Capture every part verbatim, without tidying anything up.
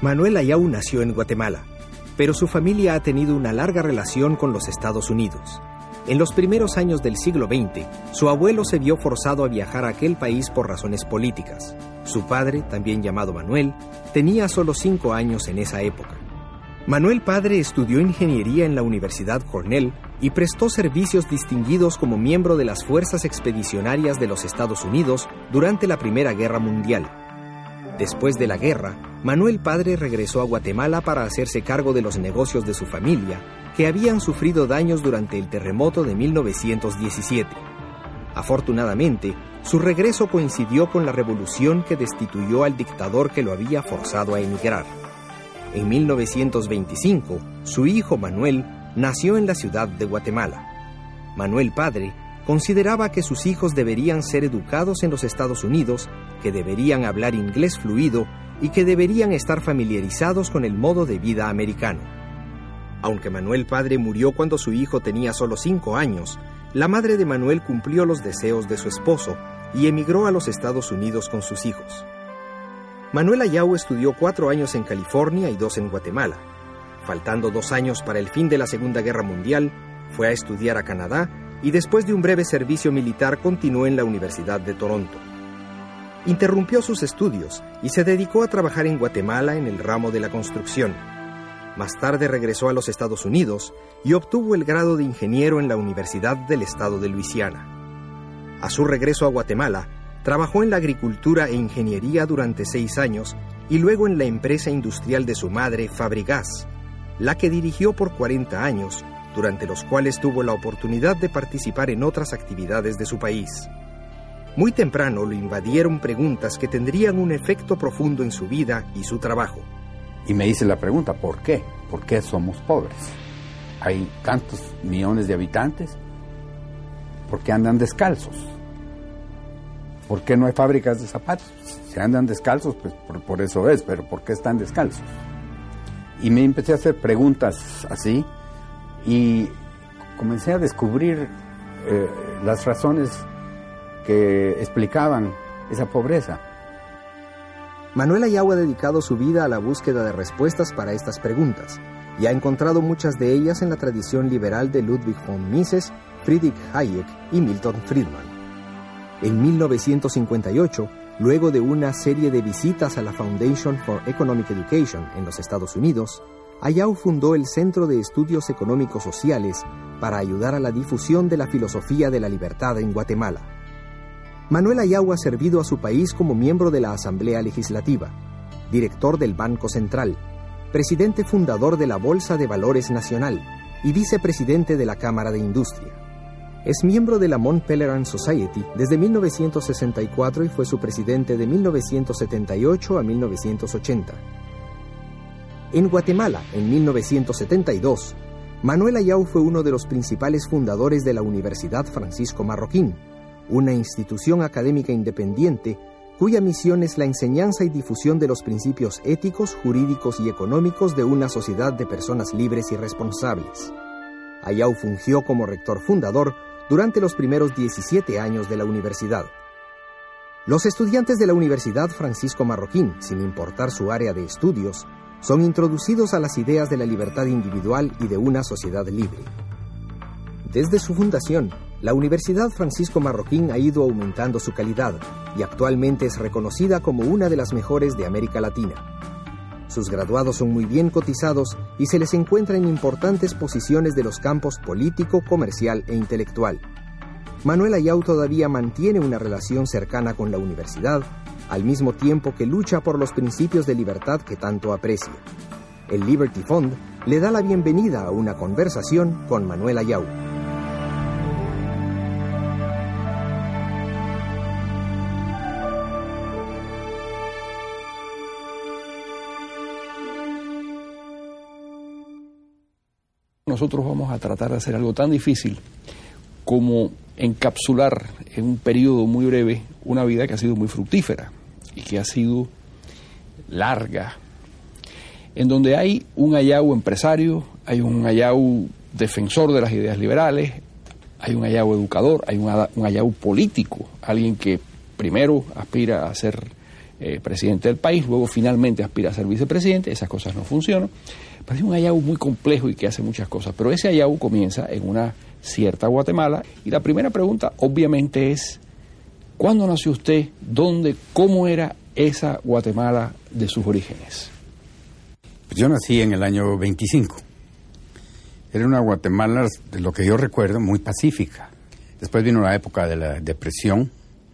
Manuel Ayau nació en Guatemala, pero su familia ha tenido una larga relación con los Estados Unidos. En los primeros años del siglo veinte, su abuelo se vio forzado a viajar a aquel país por razones políticas. Su padre, también llamado Manuel, tenía solo cinco años en esa época. Manuel padre estudió ingeniería en la Universidad Cornell y prestó servicios distinguidos como miembro de las Fuerzas Expedicionarias de los Estados Unidos durante la Primera Guerra Mundial. Después de la guerra, Manuel padre regresó a Guatemala para hacerse cargo de los negocios de su familia, que habían sufrido daños durante el terremoto de mil novecientos diecisiete. Afortunadamente, su regreso coincidió con la revolución que destituyó al dictador que lo había forzado a emigrar. En mil novecientos veinticinco, su hijo Manuel nació en la ciudad de Guatemala. Manuel padre consideraba que sus hijos deberían ser educados en los Estados Unidos, que deberían hablar inglés fluido y que deberían estar familiarizados con el modo de vida americano. Aunque Manuel padre murió cuando su hijo tenía solo cinco años, la madre de Manuel cumplió los deseos de su esposo y emigró a los Estados Unidos con sus hijos. Manuel Ayau estudió cuatro años en California y dos en Guatemala. Faltando dos años para el fin de la Segunda Guerra Mundial, fue a estudiar a Canadá y después de un breve servicio militar continuó en la Universidad de Toronto. Interrumpió sus estudios y se dedicó a trabajar en Guatemala en el ramo de la construcción. Más tarde regresó a los Estados Unidos y obtuvo el grado de ingeniero en la Universidad del Estado de Luisiana. A su regreso a Guatemala, trabajó en la agricultura e ingeniería durante seis años y luego en la empresa industrial de su madre, Fabrigas, la que dirigió por cuarenta años, durante los cuales tuvo la oportunidad de participar en otras actividades de su país. Muy temprano lo invadieron preguntas que tendrían un efecto profundo en su vida y su trabajo. Y me hice la pregunta, ¿por qué? ¿Por qué somos pobres? Hay tantos millones de habitantes, ¿por qué andan descalzos? ¿Por qué no hay fábricas de zapatos? Si andan descalzos, pues por, por eso es, pero ¿por qué están descalzos? Y me empecé a hacer preguntas así y comencé a descubrir eh, las razones que explicaban esa pobreza. Manuel Ayau ha dedicado su vida a la búsqueda de respuestas para estas preguntas y ha encontrado muchas de ellas en la tradición liberal de Ludwig von Mises, Friedrich Hayek y Milton Friedman. En mil novecientos cincuenta y ocho, luego de una serie de visitas a la Foundation for Economic Education en los Estados Unidos, Ayau fundó el Centro de Estudios Económicos Sociales para ayudar a la difusión de la filosofía de la libertad en Guatemala. Manuel Ayau ha servido a su país como miembro de la Asamblea Legislativa, director del Banco Central, presidente fundador de la Bolsa de Valores Nacional y vicepresidente de la Cámara de Industria. Es miembro de la Mont Pelerin Society desde mil novecientos sesenta y cuatro y fue su presidente de mil novecientos setenta y ocho a mil novecientos ochenta. En Guatemala, en mil novecientos setenta y dos, Manuel Ayau fue uno de los principales fundadores de la Universidad Francisco Marroquín, una institución académica independiente cuya misión es la enseñanza y difusión de los principios éticos, jurídicos y económicos de una sociedad de personas libres y responsables. Ayau fungió como rector fundador durante los primeros diecisiete años de la universidad. Los estudiantes de la Universidad Francisco Marroquín, sin importar su área de estudios, son introducidos a las ideas de la libertad individual y de una sociedad libre. Desde su fundación, la Universidad Francisco Marroquín ha ido aumentando su calidad y actualmente es reconocida como una de las mejores de América Latina. Sus graduados son muy bien cotizados y se les encuentra en importantes posiciones de los campos político, comercial e intelectual. Manuel Ayau todavía mantiene una relación cercana con la universidad, al mismo tiempo que lucha por los principios de libertad que tanto aprecia. El Liberty Fund le da la bienvenida a una conversación con Manuel Ayau. Nosotros vamos a tratar de hacer algo tan difícil como encapsular en un periodo muy breve una vida que ha sido muy fructífera y que ha sido larga, en donde hay un Ayau empresario, hay un Ayau defensor de las ideas liberales, hay un Ayau educador, hay un, un Ayau político, alguien que primero aspira a ser eh, presidente del país, luego finalmente aspira a ser vicepresidente, esas cosas no funcionan. Parece un Ayau muy complejo y que hace muchas cosas, pero ese Ayau comienza en una cierta Guatemala, y la primera pregunta obviamente es, ¿cuándo nació usted? ¿Dónde? ¿Cómo era esa Guatemala de sus orígenes? Pues yo nací en el año veinticinco. Era una Guatemala, de lo que yo recuerdo, muy pacífica. Después vino la época de la depresión,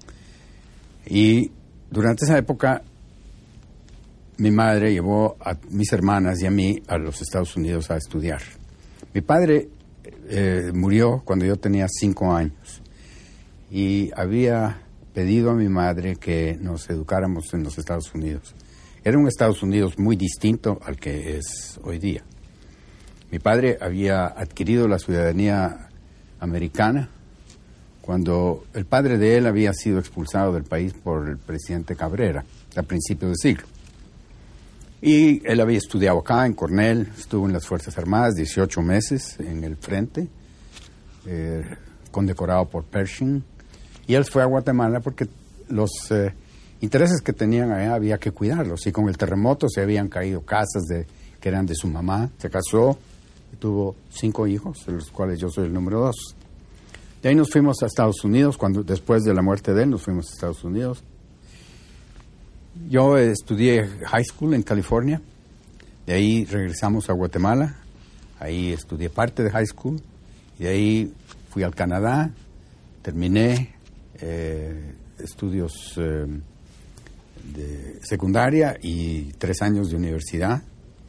y durante esa época mi madre llevó a mis hermanas y a mí a los Estados Unidos a estudiar. Mi padre eh, murió cuando yo tenía cinco años y había pedido a mi madre que nos educáramos en los Estados Unidos. Era un Estados Unidos muy distinto al que es hoy día. Mi padre había adquirido la ciudadanía americana cuando el padre de él había sido expulsado del país por el presidente Cabrera a principios del siglo. Y él había estudiado acá en Cornell, estuvo en las Fuerzas Armadas dieciocho meses en el frente, eh, condecorado por Pershing, y él fue a Guatemala porque los eh, intereses que tenían allá había que cuidarlos, y con el terremoto se habían caído casas de, que eran de su mamá. Se casó y tuvo cinco hijos, de los cuales yo soy el número dos. De ahí nos fuimos a Estados Unidos, cuando después de la muerte de él nos fuimos a Estados Unidos. Yo estudié high school en California, de ahí regresamos a Guatemala, ahí estudié parte de high school, y de ahí fui al Canadá, terminé eh, estudios eh, de secundaria y tres años de universidad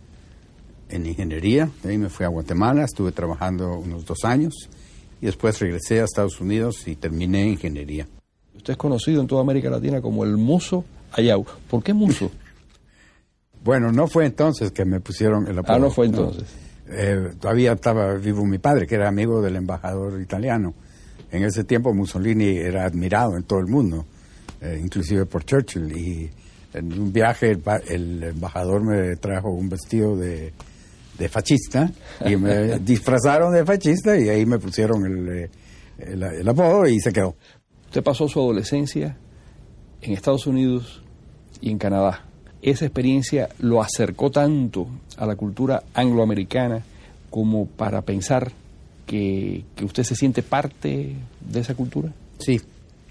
en ingeniería. De ahí me fui a Guatemala, estuve trabajando unos dos años, y después regresé a Estados Unidos y terminé ingeniería. Usted es conocido en toda América Latina como el Muso Ayau. ¿Por qué Muso? Bueno, no fue entonces que me pusieron el apodo. Ah, no fue entonces. No. Eh, todavía estaba vivo mi padre, que era amigo del embajador italiano. En ese tiempo Mussolini era admirado en todo el mundo, eh, inclusive por Churchill. Y en un viaje el, el embajador me trajo un vestido de, de fascista y me disfrazaron de fascista y ahí me pusieron el, el, el apodo y se quedó. Usted pasó su adolescencia en Estados Unidos y en Canadá. ¿Esa experiencia lo acercó tanto a la cultura angloamericana como para pensar que, que usted se siente parte de esa cultura? Sí,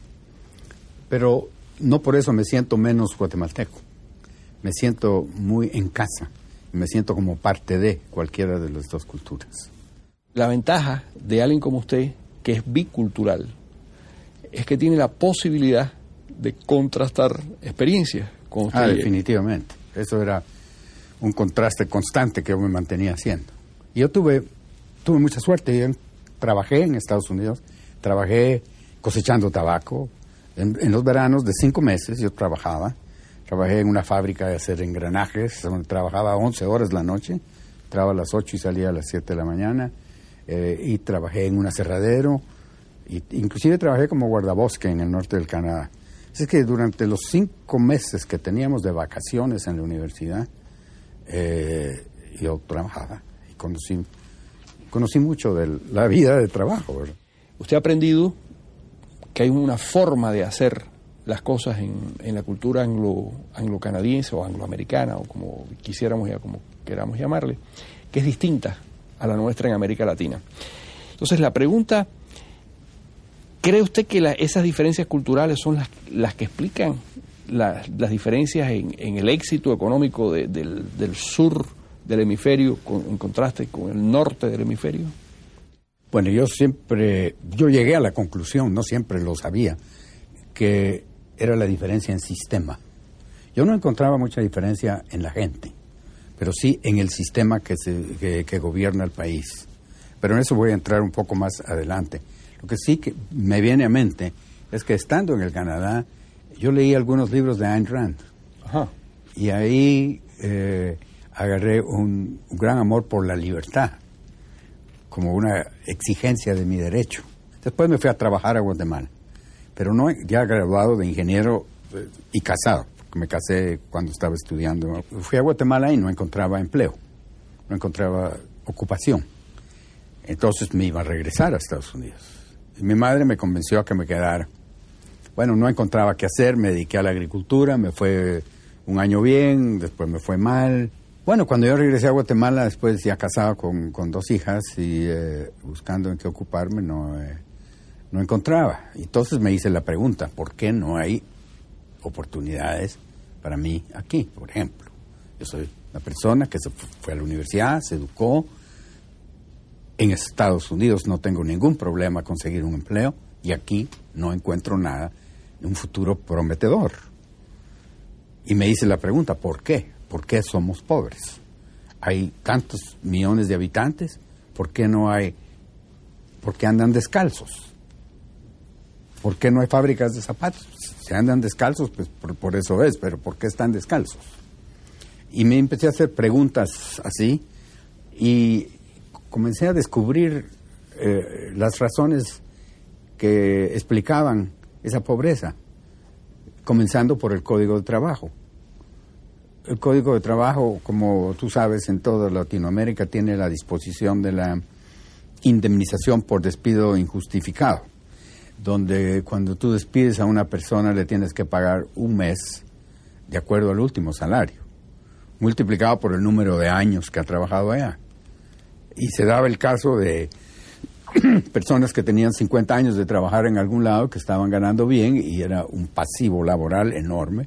pero no por eso me siento menos guatemalteco. Me siento muy en casa, me siento como parte de cualquiera de las dos culturas. La ventaja de alguien como usted, que es bicultural, es que tiene la posibilidad de contrastar experiencias con usted. Ah, definitivamente. Eso era un contraste constante que yo me mantenía haciendo. Y yo tuve, tuve mucha suerte. Yo trabajé en Estados Unidos, trabajé cosechando tabaco. En, en los veranos de cinco meses yo trabajaba. Trabajé en una fábrica de hacer engranajes, donde trabajaba once horas la noche. Entraba a las ocho y salía a las siete de la mañana. Eh, y trabajé en un aserradero. Y, inclusive trabajé como guardabosque en el norte del Canadá. Es que durante los cinco meses que teníamos de vacaciones en la universidad, eh, yo trabajaba y conocí, conocí mucho de la vida de trabajo, ¿verdad? Usted ha aprendido que hay una forma de hacer las cosas en, en la cultura anglo, anglo-canadiense o angloamericana, o como quisiéramos, ya como queramos llamarle, que es distinta a la nuestra en América Latina. Entonces, la pregunta... ¿Cree usted que la, esas diferencias culturales son las, las que explican la, las diferencias en, en el éxito económico de, del, del sur del hemisferio con, en contraste con el norte del hemisferio? Bueno, yo siempre, yo llegué a la conclusión, no siempre lo sabía, que era la diferencia en sistema. Yo no encontraba mucha diferencia en la gente, pero sí en el sistema que, se, que, que gobierna el país. Pero en eso voy a entrar un poco más adelante. Lo que sí que me viene a mente es que estando en el Canadá, yo leí algunos libros de Ayn Rand. Ajá. Y ahí eh, agarré un, un gran amor por la libertad, como una exigencia de mi derecho. Después me fui a trabajar a Guatemala, pero no ya graduado de ingeniero eh, y casado, porque me casé cuando estaba estudiando. Fui a Guatemala y no encontraba empleo, no encontraba ocupación. Entonces me iba a regresar a Estados Unidos. Y mi madre me convenció a que me quedara, bueno, no encontraba qué hacer, me dediqué a la agricultura, me fue un año bien, después me fue mal. Bueno, cuando yo regresé a Guatemala, después ya casado con, con dos hijas y eh, buscando en qué ocuparme, no, eh, no encontraba. Entonces me hice la pregunta, ¿por qué no hay oportunidades para mí aquí, por ejemplo? Yo soy una persona que se fue a la universidad, se educó. En Estados Unidos no tengo ningún problema conseguir un empleo y aquí no encuentro nada de un futuro prometedor. Y me hice la pregunta, ¿por qué? ¿Por qué somos pobres? Hay tantos millones de habitantes, ¿por qué no hay, por qué andan descalzos? ¿Por qué no hay fábricas de zapatos? Si andan descalzos, pues por, por eso es, pero ¿por qué están descalzos? Y me empecé a hacer preguntas así y comencé a descubrir eh, las razones que explicaban esa pobreza, comenzando por el Código de Trabajo. El Código de Trabajo, como tú sabes, en toda Latinoamérica tiene la disposición de la indemnización por despido injustificado, donde cuando tú despides a una persona le tienes que pagar un mes de acuerdo al último salario, multiplicado por el número de años que ha trabajado allá. Y se daba el caso de personas que tenían cincuenta años de trabajar en algún lado, que estaban ganando bien y era un pasivo laboral enorme,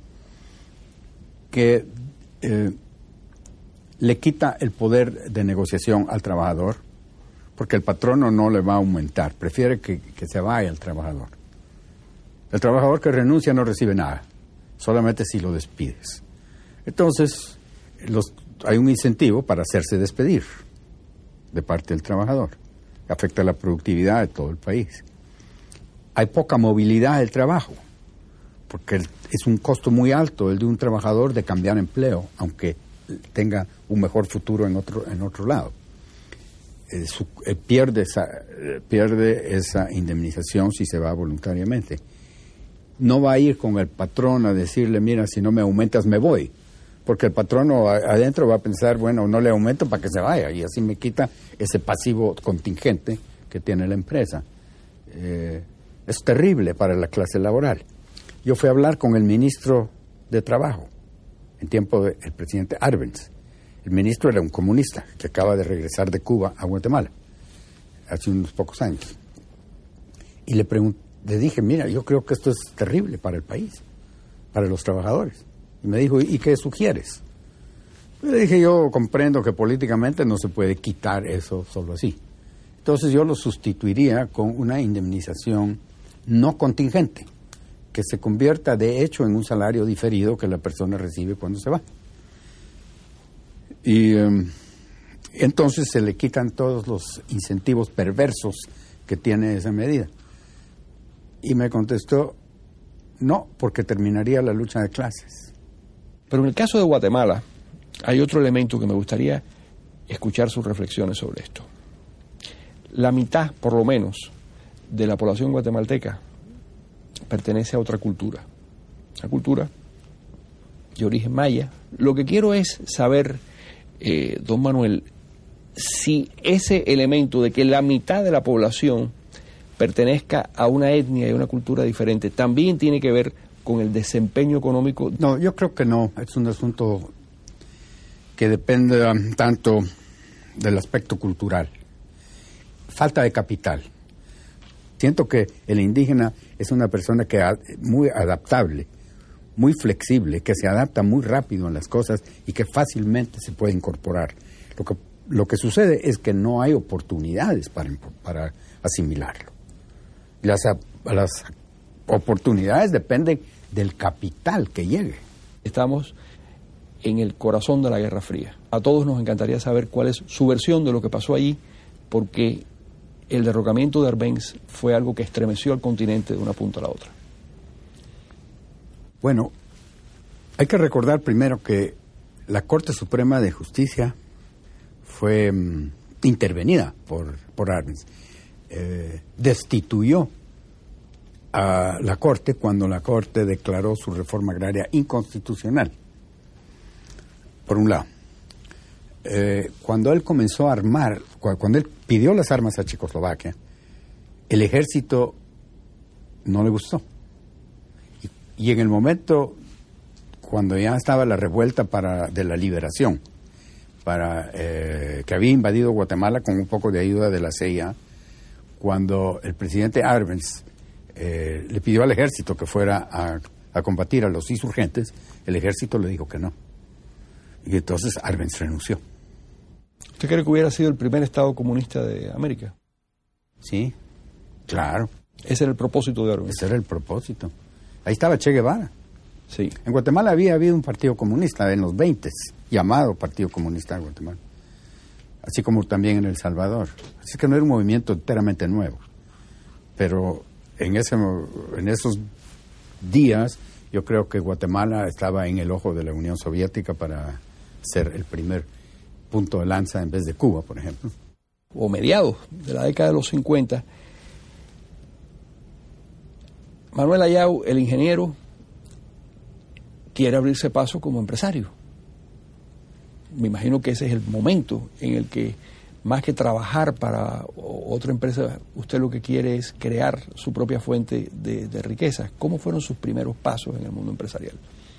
que eh, le quita el poder de negociación al trabajador, porque el patrono no le va a aumentar, prefiere que, que se vaya el trabajador. El trabajador que renuncia no recibe nada, solamente si lo despides. Entonces, los, hay un incentivo para hacerse despedir de parte del trabajador. Afecta la productividad de todo el país. Hay poca movilidad del trabajo, porque el, es un costo muy alto el de un trabajador de cambiar empleo, aunque tenga un mejor futuro en otro, en otro lado. Eh, su, eh, pierde, esa, eh, pierde esa indemnización si se va voluntariamente. No va a ir con el patrón a decirle, mira, si no me aumentas me voy, porque el patrono adentro va a pensar, bueno, no le aumento para que se vaya, y así me quita ese pasivo contingente que tiene la empresa. Eh, es terrible para la clase laboral. Yo fui a hablar con el ministro de Trabajo en tiempo del presidente Arbenz. El ministro era un comunista que acaba de regresar de Cuba a Guatemala hace unos pocos años. Y le, pregunté, le dije, mira, yo creo que esto es terrible para el país, para los trabajadores. Y me dijo, ¿y qué sugieres? Le dije, yo comprendo que políticamente no se puede quitar eso solo así. Entonces yo lo sustituiría con una indemnización no contingente, que se convierta de hecho en un salario diferido que la persona recibe cuando se va. Y um, entonces se le quitan todos los incentivos perversos que tiene esa medida. Y me contestó, no, porque terminaría la lucha de clases. Pero en el caso de Guatemala, hay otro elemento que me gustaría escuchar sus reflexiones sobre esto. La mitad, por lo menos, de la población guatemalteca pertenece a otra cultura, una cultura de origen maya. Lo que quiero es saber, eh, don Manuel, si ese elemento de que la mitad de la población pertenezca a una etnia y una cultura diferente también tiene que ver con el desempeño económico. No, yo creo que no. Es un asunto que depende um, tanto del aspecto cultural. Falta de capital. Siento que el indígena es una persona que es muy adaptable, muy flexible, que se adapta muy rápido a las cosas y que fácilmente se puede incorporar. Lo que, lo que sucede es que no hay oportunidades para, para asimilarlo. Las, las oportunidades dependen del capital que llegue. Estamos en el corazón de la Guerra Fría. A todos nos encantaría saber cuál es su versión de lo que pasó allí, porque el derrocamiento de Arbenz fue algo que estremeció al continente de una punta a la otra. Bueno, hay que recordar primero que la Corte Suprema de Justicia fue um, intervenida por, por Arbenz. Eh, destituyó a la Corte cuando la Corte declaró su reforma agraria inconstitucional, por un lado. Eh, cuando él comenzó a armar, cuando él pidió las armas a Checoslovaquia, el ejército no le gustó. Y en el momento, cuando ya estaba la revuelta para, de la liberación, para eh, que había invadido Guatemala con un poco de ayuda de la C I A, cuando el presidente Arbenz eh, le pidió al ejército que fuera a, a combatir a los insurgentes, el ejército le dijo que no. Y entonces Arbenz renunció. ¿Usted cree que hubiera sido el primer Estado comunista de América? Sí, claro. Ese era el propósito de Arbenz. Ese era el propósito. Ahí estaba Che Guevara. Sí. En Guatemala había habido un partido comunista en los veinte, llamado Partido Comunista de Guatemala. Así como también en El Salvador. Así que no era un movimiento enteramente nuevo. Pero en, ese, en esos días yo creo que Guatemala estaba en el ojo de la Unión Soviética para ser el primer punto de lanza en vez de Cuba, por ejemplo. O mediados de la década de los cincuenta, Manuel Ayau, el ingeniero, quiere abrirse paso como empresario. Me imagino que ese es el momento en el que, más que trabajar para otra empresa, usted lo que quiere es crear su propia fuente de, de riquezas. ¿Cómo fueron sus primeros pasos en el mundo empresarial?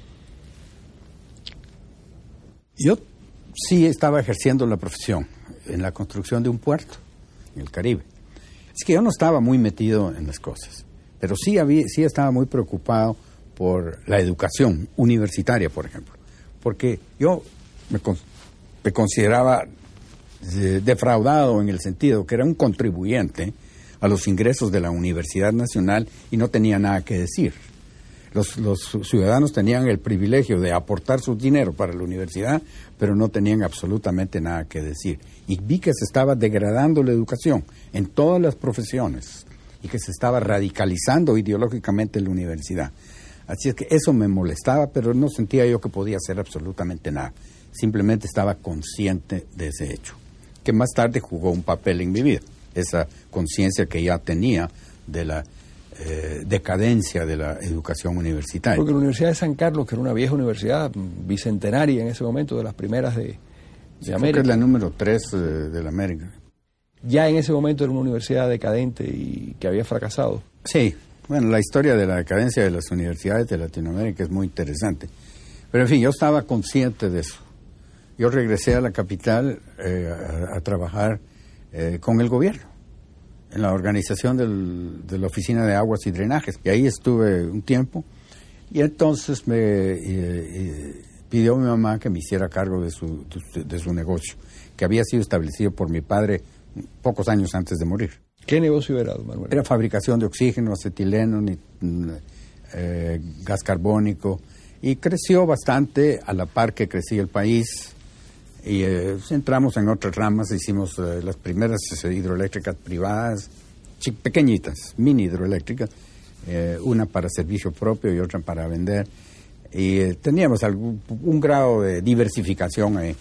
Yo sí estaba ejerciendo la profesión en la construcción de un puerto en el Caribe. Es que yo no estaba muy metido en las cosas, pero sí, había, sí estaba muy preocupado por la educación universitaria, por ejemplo, porque yo me, con, me consideraba eh, defraudado en el sentido que era un contribuyente a los ingresos de la Universidad Nacional y no tenía nada que decir. Los, los ciudadanos tenían el privilegio de aportar su dinero para la universidad, pero no tenían absolutamente nada que decir. Y vi que se estaba degradando la educación en todas las profesiones y que se estaba radicalizando ideológicamente la universidad. Así es que eso me molestaba, pero no sentía yo que podía hacer absolutamente nada. Simplemente estaba consciente de ese hecho, que más tarde jugó un papel en mi vida. Esa conciencia que ya tenía de la eh, decadencia de la educación universitaria. Porque la Universidad de San Carlos, que era una vieja universidad bicentenaria en ese momento, de las primeras de, de sí, América. Creo que es la número tres eh, de la América. Ya en ese momento era una universidad decadente y que había fracasado. Sí. Bueno, la historia de la decadencia de las universidades de Latinoamérica es muy interesante. Pero, en fin, yo estaba consciente de eso. Yo regresé a la capital eh, a, a trabajar eh, con el gobierno, en la organización del, de la Oficina de Aguas y Drenajes. Y ahí estuve un tiempo. Y entonces me eh, eh, pidió mi mamá que me hiciera cargo de su, de, de su negocio, que había sido establecido por mi padre pocos años antes de morir. ¿Qué negocio era, don Manuel? Era fabricación de oxígeno, acetileno, ni, eh, gas carbónico, y creció bastante a la par que crecía el país. Y eh, entramos en otras ramas, hicimos eh, las primeras eh, hidroeléctricas privadas, pequeñitas, mini hidroeléctricas, eh, una para servicio propio y otra para vender. Y eh, teníamos algún, un grado de diversificación ahí.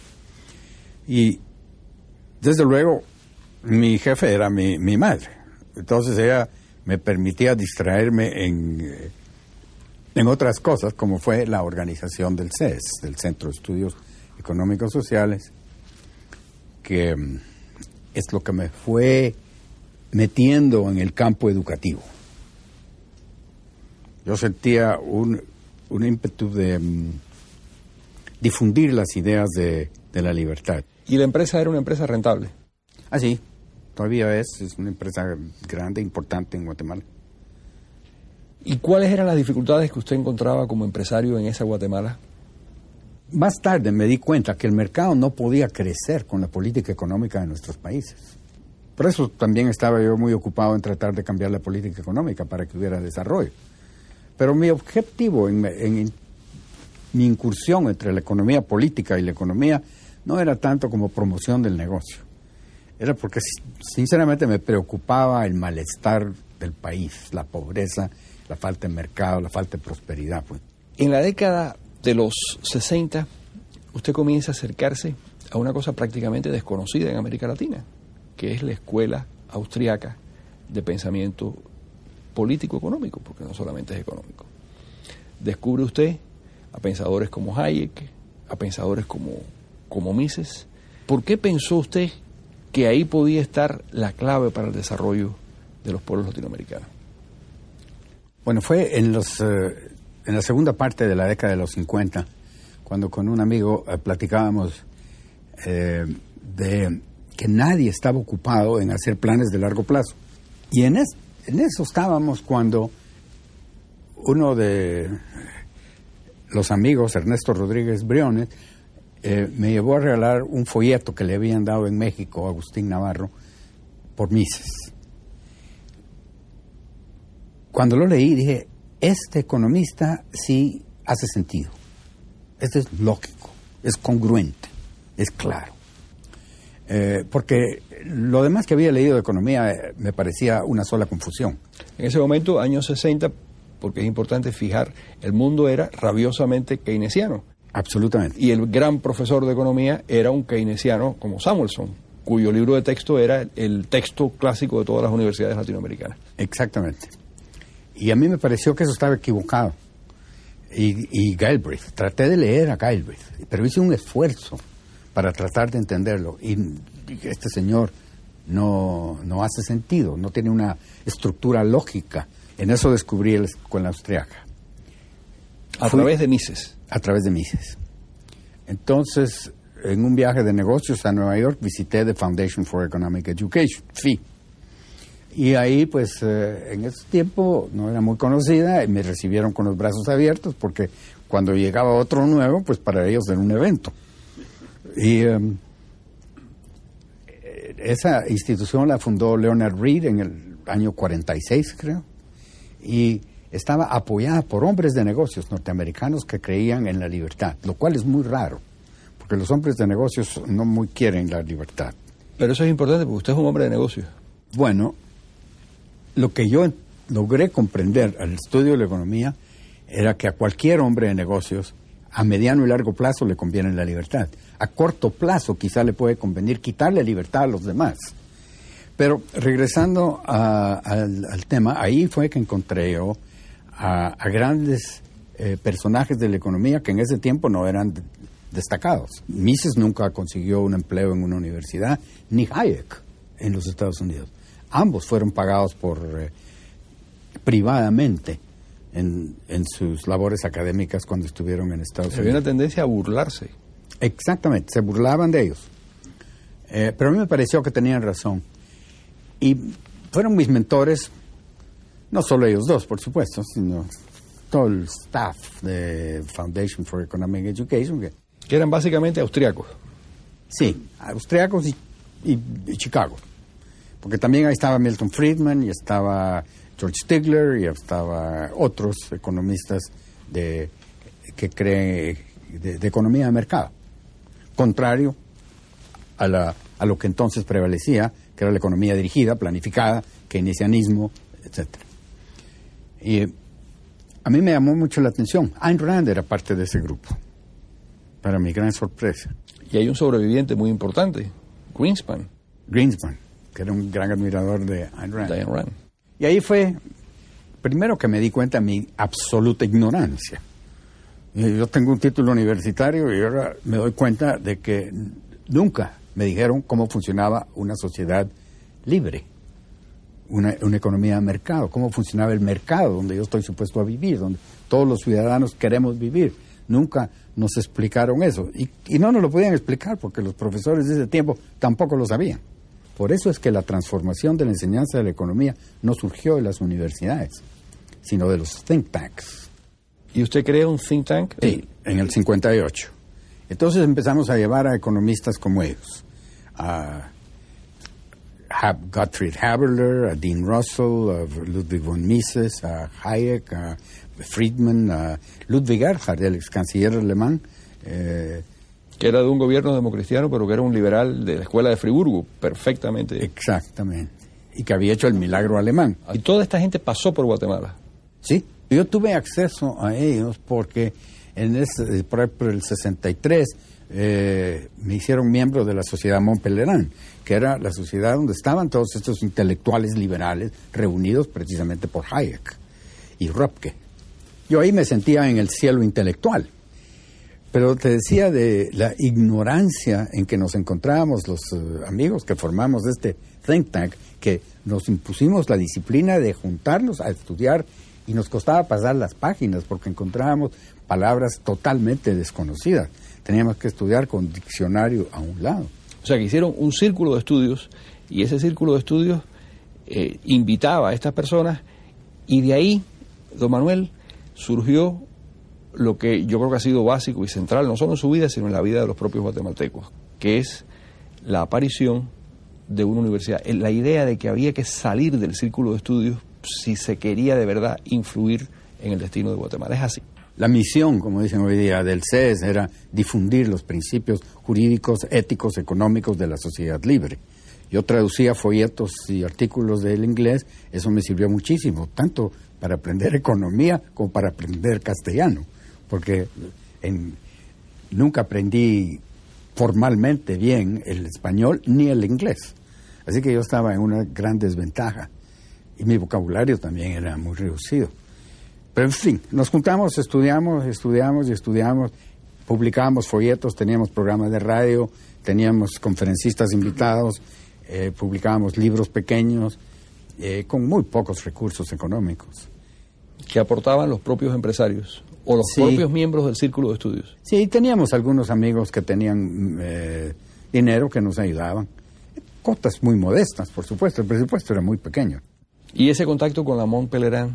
Y desde luego, mi jefe era mi, mi madre. Entonces ella me permitía distraerme en, en otras cosas, como fue la organización del C E S, del Centro de Estudios Económicos Sociales, que es lo que me fue metiendo en el campo educativo. Yo sentía un, un ímpetu de um, difundir las ideas de, de la libertad. ¿Y la empresa era una empresa rentable? Ah, sí. Todavía es, es una empresa grande, importante en Guatemala. ¿Y cuáles eran las dificultades que usted encontraba como empresario en esa Guatemala? Más tarde me di cuenta que el mercado no podía crecer con la política económica de nuestros países. Por eso también estaba yo muy ocupado en tratar de cambiar la política económica para que hubiera desarrollo. Pero mi objetivo en, en, en mi incursión entre la economía política y la economía no era tanto como promoción del negocio. Era porque sinceramente me preocupaba el malestar del país, la pobreza, la falta de mercado, la falta de prosperidad. Pues. En la década de los sesenta, usted comienza a acercarse a una cosa prácticamente desconocida en América Latina, que es la Escuela Austriaca de Pensamiento Político-Económico, porque no solamente es económico. Descubre usted a pensadores como Hayek, a pensadores como, como Mises. ¿Por qué pensó usted que ahí podía estar la clave para el desarrollo de los pueblos latinoamericanos? Bueno, fue en los eh, en la segunda parte de la década de los cincuenta, cuando con un amigo eh, platicábamos eh, de que nadie estaba ocupado en hacer planes de largo plazo. Y en, es, en eso estábamos cuando uno de los amigos, Ernesto Rodríguez Briones, eh, me llevó a regalar un folleto que le habían dado en México a Agustín Navarro por Mises. Cuando lo leí dije, este economista sí hace sentido. Este es lógico, es congruente, es claro. Eh, porque lo demás que había leído de economía eh, me parecía una sola confusión. En ese momento, años sesenta, porque es importante fijar, el mundo era rabiosamente keynesiano. Absolutamente. Y el gran profesor de economía era un keynesiano como Samuelson, cuyo libro de texto era el texto clásico de todas las universidades latinoamericanas. Exactamente. Y a mí me pareció que eso estaba equivocado. Y, y Galbraith, traté de leer a Galbraith, pero hice un esfuerzo para tratar de entenderlo. Y este señor no, no hace sentido, no tiene una estructura lógica. En eso descubrí la escuela austriaca. A Fui, través de Mises. A través de Mises. Entonces, en un viaje de negocios a Nueva York, visité The Foundation for Economic Education, F I E. Y ahí, pues, eh, en ese tiempo no era muy conocida y me recibieron con los brazos abiertos porque cuando llegaba otro nuevo, pues para ellos era un evento. Y um, esa institución la fundó Leonard Read en el año cuarenta y seis, creo, y estaba apoyada por hombres de negocios norteamericanos que creían en la libertad, lo cual es muy raro, porque los hombres de negocios no muy quieren la libertad. Pero eso es importante porque usted es un hombre de negocios. Bueno, lo que yo logré comprender al estudio de la economía era que a cualquier hombre de negocios, a mediano y largo plazo le conviene la libertad. A corto plazo quizá le puede convenir quitarle libertad a los demás. Pero regresando a, a, al, al tema, ahí fue que encontré yo a, a grandes eh, personajes de la economía que en ese tiempo no eran de, destacados. Mises nunca consiguió un empleo en una universidad, ni Hayek en los Estados Unidos. Ambos fueron pagados por eh, privadamente en, en sus labores académicas cuando estuvieron en Estados Unidos. Había una tendencia a burlarse. Exactamente, se burlaban de ellos. Eh, pero a mí me pareció que tenían razón. Y fueron mis mentores, no solo ellos dos, por supuesto, sino todo el staff de Foundation for Economic Education. Que, que eran básicamente austriacos. Sí, austriacos y, y, y Chicago. Porque también ahí estaba Milton Friedman y estaba George Stigler y estaba otros economistas de, que creen de, de economía de mercado. Contrario a, la, a lo que entonces prevalecía, que era la economía dirigida, planificada, keynesianismo, etcétera. Y a mí me llamó mucho la atención. Ayn Rand era parte de ese grupo, para mi gran sorpresa. Y hay un sobreviviente muy importante, Greenspan. Greenspan, que era un gran admirador de Ayn Rand. Ayn Rand. Y ahí fue, primero que me di cuenta de mi absoluta ignorancia. Yo tengo un título universitario y ahora me doy cuenta de que nunca me dijeron cómo funcionaba una sociedad libre, una, una economía de mercado, cómo funcionaba el mercado donde yo estoy supuesto a vivir, donde todos los ciudadanos queremos vivir. Nunca nos explicaron eso. Y, y no nos lo podían explicar porque los profesores de ese tiempo tampoco lo sabían. Por eso es que la transformación de la enseñanza de la economía no surgió de las universidades, sino de los think tanks. ¿Y usted crea un think tank? Sí, en el cincuenta y ocho. Entonces empezamos a llevar a economistas como ellos, a Gottfried Haberler, a Dean Russell, a Ludwig von Mises, a Hayek, a Friedman, a Ludwig Erhard, el ex canciller alemán. Eh, que era de un gobierno democristiano, pero que era un liberal de la escuela de Friburgo, perfectamente. Exactamente. Y que había hecho el milagro alemán. Y toda esta gente pasó por Guatemala. Sí. Yo tuve acceso a ellos porque en ese, por el sesenta y tres eh, me hicieron miembro de la Sociedad Montpellerin, que era la sociedad donde estaban todos estos intelectuales liberales reunidos precisamente por Hayek y Röpke. Yo ahí me sentía en el cielo intelectual. Pero te decía de la ignorancia en que nos encontrábamos los uh, amigos que formamos este think tank, que nos impusimos la disciplina de juntarnos a estudiar y nos costaba pasar las páginas porque encontrábamos palabras totalmente desconocidas. Teníamos que estudiar con diccionario a un lado. O sea, que hicieron un círculo de estudios y ese círculo de estudios eh, invitaba a estas personas y de ahí, don Manuel, surgió lo que yo creo que ha sido básico y central, no solo en su vida, sino en la vida de los propios guatemaltecos, que es la aparición de una universidad. La idea de que había que salir del círculo de estudios si se quería de verdad influir en el destino de Guatemala. Es así. La misión, como dicen hoy día, del C E S era difundir los principios jurídicos, éticos, económicos de la sociedad libre. Yo traducía folletos y artículos del inglés, eso me sirvió muchísimo, tanto para aprender economía como para aprender castellano, porque en, nunca aprendí formalmente bien el español ni el inglés. Así que yo estaba en una gran desventaja y mi vocabulario también era muy reducido. Pero en fin, nos juntamos, estudiamos, estudiamos y estudiamos, publicábamos folletos, teníamos programas de radio, teníamos conferencistas invitados, eh, publicábamos libros pequeños eh, con muy pocos recursos económicos. Que aportaban los propios empresarios o los sí. propios miembros del círculo de estudios. Sí, teníamos algunos amigos que tenían eh, dinero que nos ayudaban. Cotas muy modestas, por supuesto, el presupuesto era muy pequeño. ¿Y ese contacto con la Mont Pelerin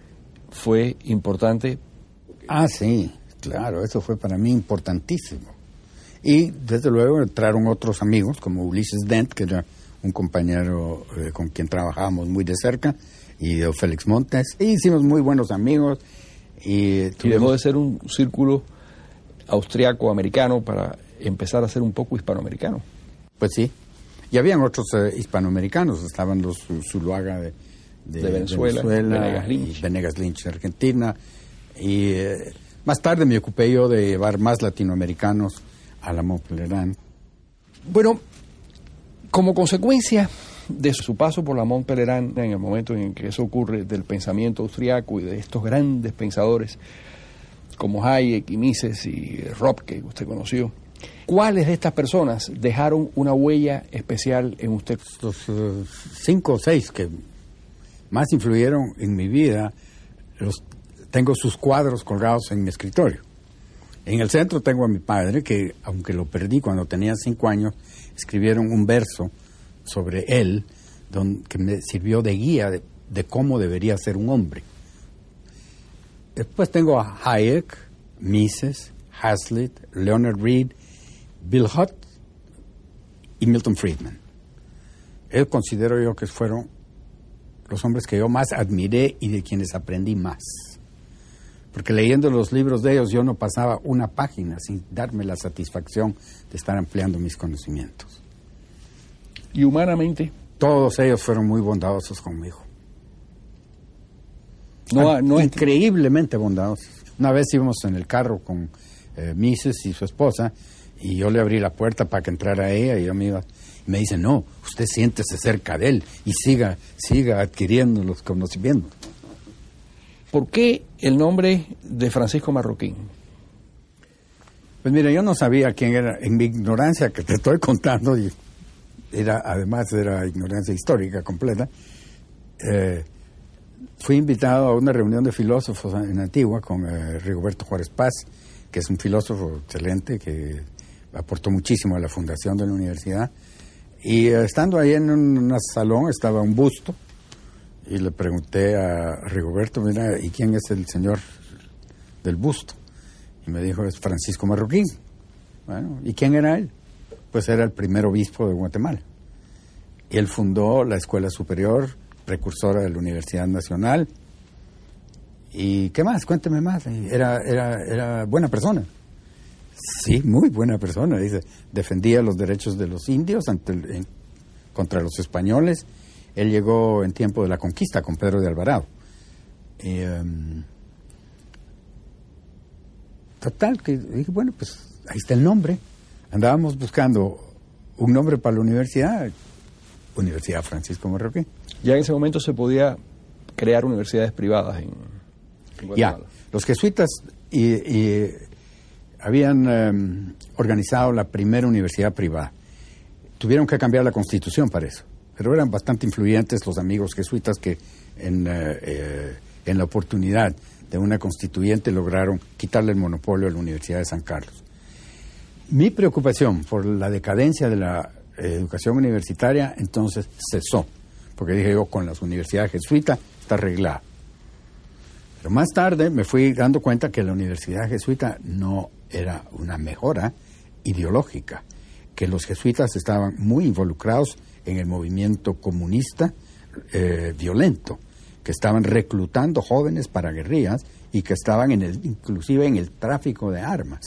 fue importante? Ah, sí, claro, eso fue para mí importantísimo. Y desde luego entraron otros amigos, como Ulises Dent, que era un compañero eh, con quien trabajábamos muy de cerca, y Félix Montes, y hicimos muy buenos amigos. Y, tuvimos... y dejó de ser un círculo austriaco-americano para empezar a ser un poco hispanoamericano. Pues sí, y habían otros eh, hispanoamericanos, estaban los Zuluaga de, de, de Venezuela, de Venezuela Venegas Lynch. y Venegas Lynch de Argentina, y eh, más tarde me ocupé yo de llevar más latinoamericanos a la Mont Pelerin. Bueno, como consecuencia de su paso por la Mont Pelerin, en el momento en que eso ocurre, del pensamiento austriaco y de estos grandes pensadores como Hayek y Mises y Ropke, que usted conoció, ¿cuáles de estas personas dejaron una huella especial en usted? Los uh, cinco o seis que más influyeron en mi vida, los, tengo sus cuadros colgados en mi escritorio. En el centro tengo a mi padre, que aunque lo perdí cuando tenía cinco años, escribieron un verso sobre él, don, que me sirvió de guía de, de cómo debería ser un hombre. Después tengo a Hayek, Mises, Hazlitt, Leonard Reed, Bill Hutt y Milton Friedman. Yo considero yo que fueron los hombres que yo más admiré y de quienes aprendí más. Porque leyendo los libros de ellos yo no pasaba una página sin darme la satisfacción de estar ampliando mis conocimientos. ¿Y humanamente? Todos ellos fueron muy bondadosos conmigo. No, ah, no increíblemente bondadosos. Una vez íbamos en el carro con eh, Mises y su esposa, y yo le abrí la puerta para que entrara ella, y yo me iba, y me dice, no, usted siéntese cerca de él y siga, siga adquiriendo los conocimientos. ¿Por qué el nombre de Francisco Marroquín? Pues mira, yo no sabía quién era, en mi ignorancia que te estoy contando, y era, además era ignorancia histórica completa, eh, fui invitado a una reunión de filósofos en Antigua con eh, Rigoberto Juárez Paz, que es un filósofo excelente que aportó muchísimo a la fundación de la universidad, y eh, estando ahí en un, un salón estaba un busto, y le pregunté a Rigoberto, mira, ¿y quién es el señor del busto? Y me dijo, es Francisco Marroquín. Bueno, ¿y quién era él? Pues era el primer obispo de Guatemala. Y él fundó la Escuela Superior, precursora de la Universidad Nacional. ¿Y qué más? Cuénteme más. Era, era, era buena persona. Sí, muy buena persona. Dice, defendía los derechos de los indios ante el, en, contra los españoles. Él llegó en tiempo de la conquista con Pedro de Alvarado. Y, um, total, que dije, bueno, pues ahí está el nombre. Andábamos buscando un nombre para la universidad, Universidad Francisco Marroquín. Ya en ese momento se podía crear universidades privadas en, en Guatemala. Ya, los jesuitas y, y habían um, organizado la primera universidad privada. Tuvieron que cambiar la constitución para eso, pero eran bastante influyentes los amigos jesuitas que en, eh, eh, en la oportunidad de una constituyente lograron quitarle el monopolio a la Universidad de San Carlos. Mi preocupación por la decadencia de la eh, educación universitaria entonces cesó, porque dije yo, con las universidades jesuitas está arreglada. Pero más tarde me fui dando cuenta que la universidad jesuita no era una mejora ideológica, que los jesuitas estaban muy involucrados en el movimiento comunista eh, violento, que estaban reclutando jóvenes para guerrillas y que estaban en el, inclusive en el tráfico de armas,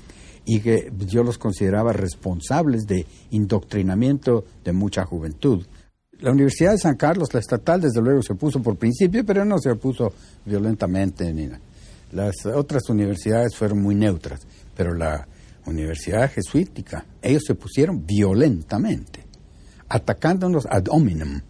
y que yo los consideraba responsables de indoctrinamiento de mucha juventud. La Universidad de San Carlos, la estatal, desde luego se opuso por principio, pero no se opuso violentamente ni nada. Las otras universidades fueron muy neutras, pero la Universidad Jesuítica, ellos se opusieron violentamente, atacándonos ad hominem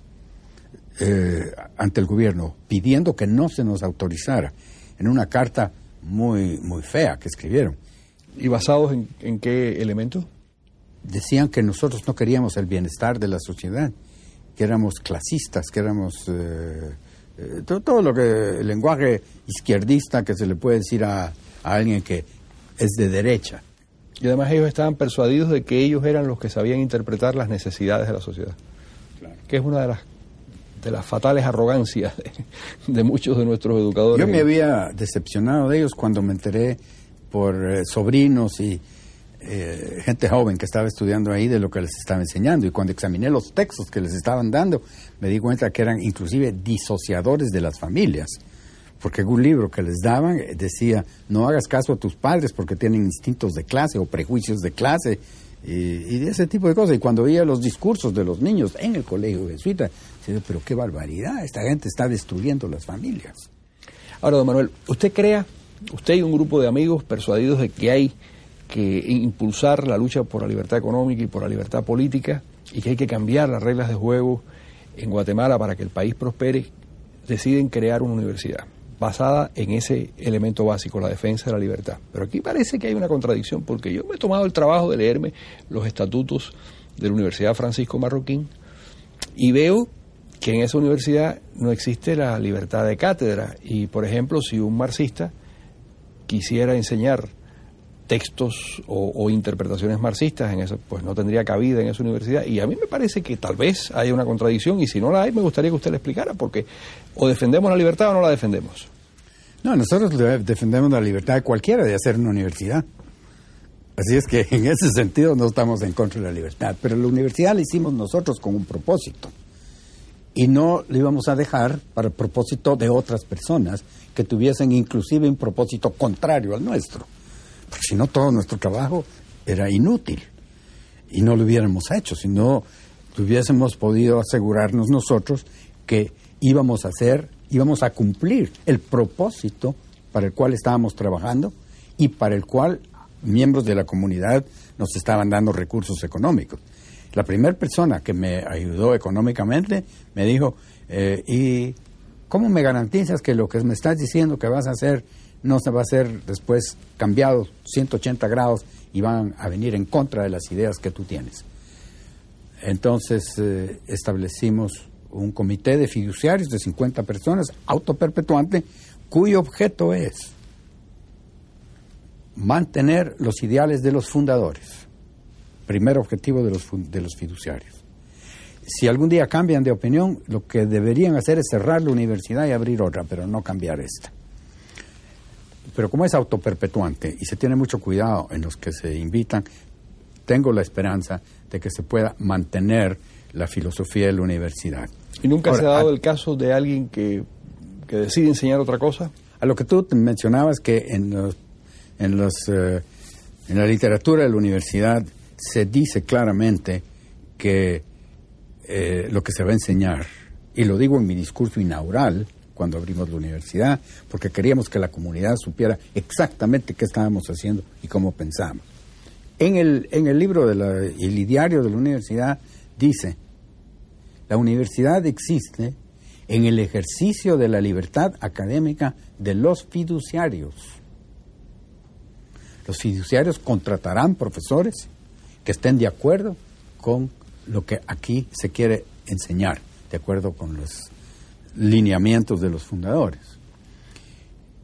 eh, ante el gobierno, pidiendo que no se nos autorizara, en una carta muy, muy fea que escribieron. ¿Y basados en, en qué elemento? Decían que nosotros no queríamos el bienestar de la sociedad, que éramos clasistas, que éramos eh, eh, todo, todo lo que el lenguaje izquierdista que se le puede decir a, a alguien que es de derecha. Y además ellos estaban persuadidos de que ellos eran los que sabían interpretar las necesidades de la sociedad, claro, que es una de las de las fatales arrogancias de, de muchos de nuestros educadores. Yo me había decepcionado de ellos cuando me enteré por eh, sobrinos y eh, gente joven que estaba estudiando ahí de lo que les estaba enseñando, y cuando examiné los textos que les estaban dando me di cuenta que eran inclusive disociadores de las familias, porque un libro que les daban decía: no hagas caso a tus padres porque tienen instintos de clase o prejuicios de clase y, y de ese tipo de cosas. Y cuando veía los discursos de los niños en el colegio jesuita, decía: pero qué barbaridad, esta gente está destruyendo las familias. Ahora, don Manuel, ¿usted crea, usted y un grupo de amigos persuadidos de que hay que impulsar la lucha por la libertad económica y por la libertad política, y que hay que cambiar las reglas de juego en Guatemala para que el país prospere, deciden crear una universidad basada en ese elemento básico, la defensa de la libertad? Pero aquí parece que hay una contradicción, porque yo me he tomado el trabajo de leerme los estatutos de la Universidad Francisco Marroquín y veo que en esa universidad no existe la libertad de cátedra. Y, por ejemplo, si un marxista quisiera enseñar textos o, o interpretaciones marxistas en eso, pues no tendría cabida en esa universidad. Y a mí me parece que tal vez haya una contradicción, y si no la hay, me gustaría que usted le explicara, porque o defendemos la libertad o no la defendemos. No, nosotros defendemos la libertad de cualquiera de hacer una universidad. Así es que en ese sentido no estamos en contra de la libertad, pero la universidad la hicimos nosotros con un propósito, y no la íbamos a dejar para el propósito de otras personas que tuviesen inclusive un propósito contrario al nuestro, porque si no todo nuestro trabajo era inútil y no lo hubiéramos hecho, si no hubiésemos podido asegurarnos nosotros que íbamos a hacer, íbamos a cumplir el propósito para el cual estábamos trabajando y para el cual miembros de la comunidad nos estaban dando recursos económicos. La primera persona que me ayudó económicamente me dijo: eh, ¿y cómo me garantizas que lo que me estás diciendo que vas a hacer no se va a hacer después cambiado ciento ochenta grados y van a venir en contra de las ideas que tú tienes? Entonces eh, establecimos un comité de fiduciarios de cincuenta personas, autoperpetuante, cuyo objeto es mantener los ideales de los fundadores. Primer objetivo de los, de los fiduciarios. Si algún día cambian de opinión, lo que deberían hacer es cerrar la universidad y abrir otra, pero no cambiar esta. Pero como es autoperpetuante y se tiene mucho cuidado en los que se invitan, tengo la esperanza de que se pueda mantener la filosofía de la universidad. ¿Y nunca Ahora, se ha dado a, el caso de alguien que, que decide enseñar otra cosa? A lo que tú mencionabas, que en, los, en, los, uh, en la literatura de la universidad se dice claramente que eh, lo que se va a enseñar, y lo digo en mi discurso inaugural cuando abrimos la universidad, porque queríamos que la comunidad supiera exactamente qué estábamos haciendo y cómo pensábamos. En el, en el libro del de ideario de la universidad dice: la universidad existe en el ejercicio de la libertad académica de los fiduciarios. Los fiduciarios contratarán profesores que estén de acuerdo con lo que aquí se quiere enseñar, de acuerdo con los lineamientos de los fundadores.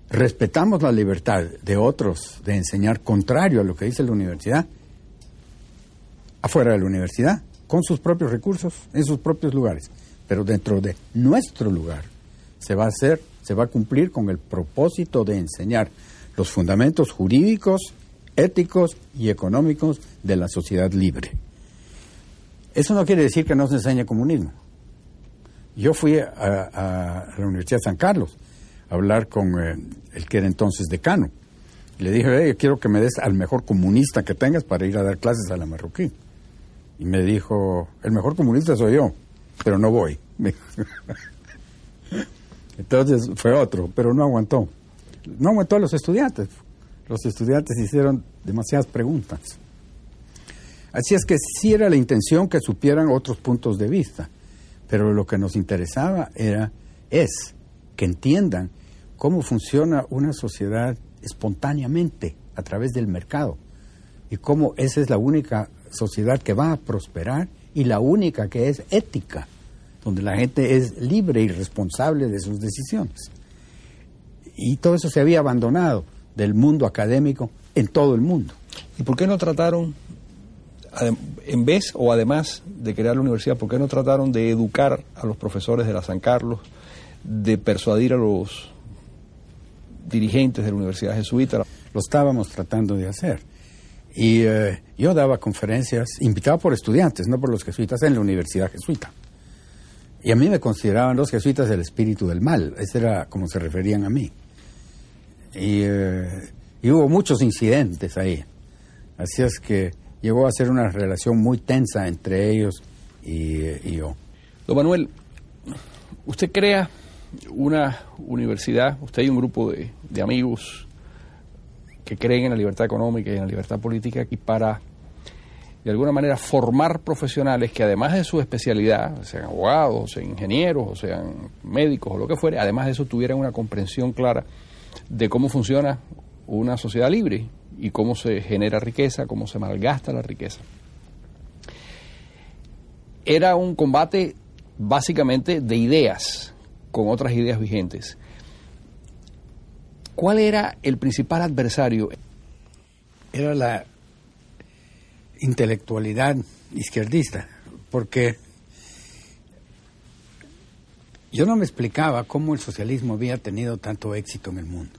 respetamos la libertad de otros de enseñar contrario a lo que dice la universidad, afuera de la universidad, con sus propios recursos, en sus propios lugares. Pero dentro de nuestro lugar se va a hacer, se va a cumplir con el propósito de enseñar los fundamentos jurídicos, éticos y económicos de la sociedad libre. Eso no quiere decir que no se enseñe comunismo. Yo fui a, a, a la Universidad de San Carlos a hablar con eh, el que era entonces decano. Y le dije, hey, quiero que me des al mejor comunista que tengas para ir a dar clases a la marroquí. Y me dijo, el mejor comunista soy yo, pero no voy. Entonces fue otro, pero no aguantó. No aguantó a los estudiantes. Los estudiantes hicieron demasiadas preguntas. Así es que sí era la intención que supieran otros puntos de vista, pero lo que nos interesaba era, es que entiendan cómo funciona una sociedad espontáneamente a través del mercado y cómo esa es la única sociedad que va a prosperar y la única que es ética, donde la gente es libre y responsable de sus decisiones. Y todo eso se había abandonado del mundo académico en todo el mundo. ¿Y por qué no trataron, en vez o además de crear la universidad, por qué no trataron de educar a los profesores de la San Carlos, de persuadir a los dirigentes de la Universidad Jesuita? Lo estábamos tratando de hacer. Y eh, yo daba conferencias, invitado por estudiantes, no por los jesuitas, en la Universidad Jesuita. Y a mí me consideraban los jesuitas el espíritu del mal, ese era como se referían a mí. Y, eh, y hubo muchos incidentes ahí. Así es que llegó a ser una relación muy tensa entre ellos y, y yo. Don Manuel, usted crea una universidad, usted y un grupo de, de amigos que creen en la libertad económica y en la libertad política, y para, de alguna manera, formar profesionales que además de su especialidad, sean abogados, sean ingenieros, o sean médicos, o lo que fuere, además de eso tuvieran una comprensión clara de cómo funciona una sociedad libre y cómo se genera riqueza, cómo se malgasta la riqueza. Era un combate básicamente de ideas con otras ideas vigentes. ¿Cuál era el principal adversario? Era la intelectualidad izquierdista, porque yo no me explicaba cómo el socialismo había tenido tanto éxito en el mundo.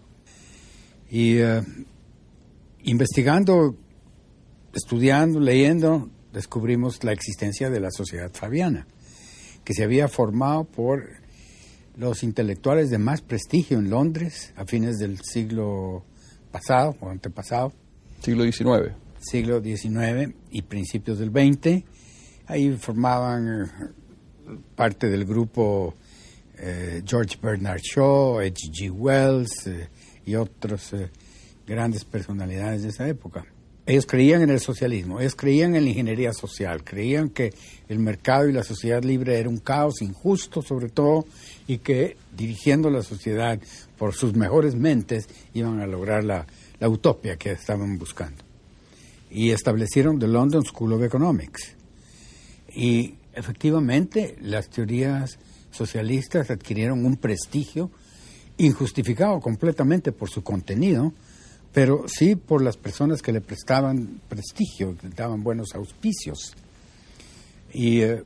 Y uh, investigando, estudiando, leyendo, descubrimos la existencia de la Sociedad Fabiana, que se había formado por los intelectuales de más prestigio en Londres a fines del siglo pasado o antepasado. Siglo diecinueve. Siglo diecinueve y principios del veinte. Ahí formaban eh, parte del grupo eh, George Bernard Shaw, H G Wells eh, y otras eh, grandes personalidades de esa época. Ellos creían en el socialismo, ellos creían en la ingeniería social, creían que el mercado y la sociedad libre era un caos injusto sobre todo, y que dirigiendo la sociedad por sus mejores mentes iban a lograr la, la utopía que estaban buscando. Y establecieron the London School of Economics. Y efectivamente las teorías socialistas adquirieron un prestigio injustificado completamente por su contenido, pero sí por las personas que le prestaban prestigio, que daban buenos auspicios. Y eh,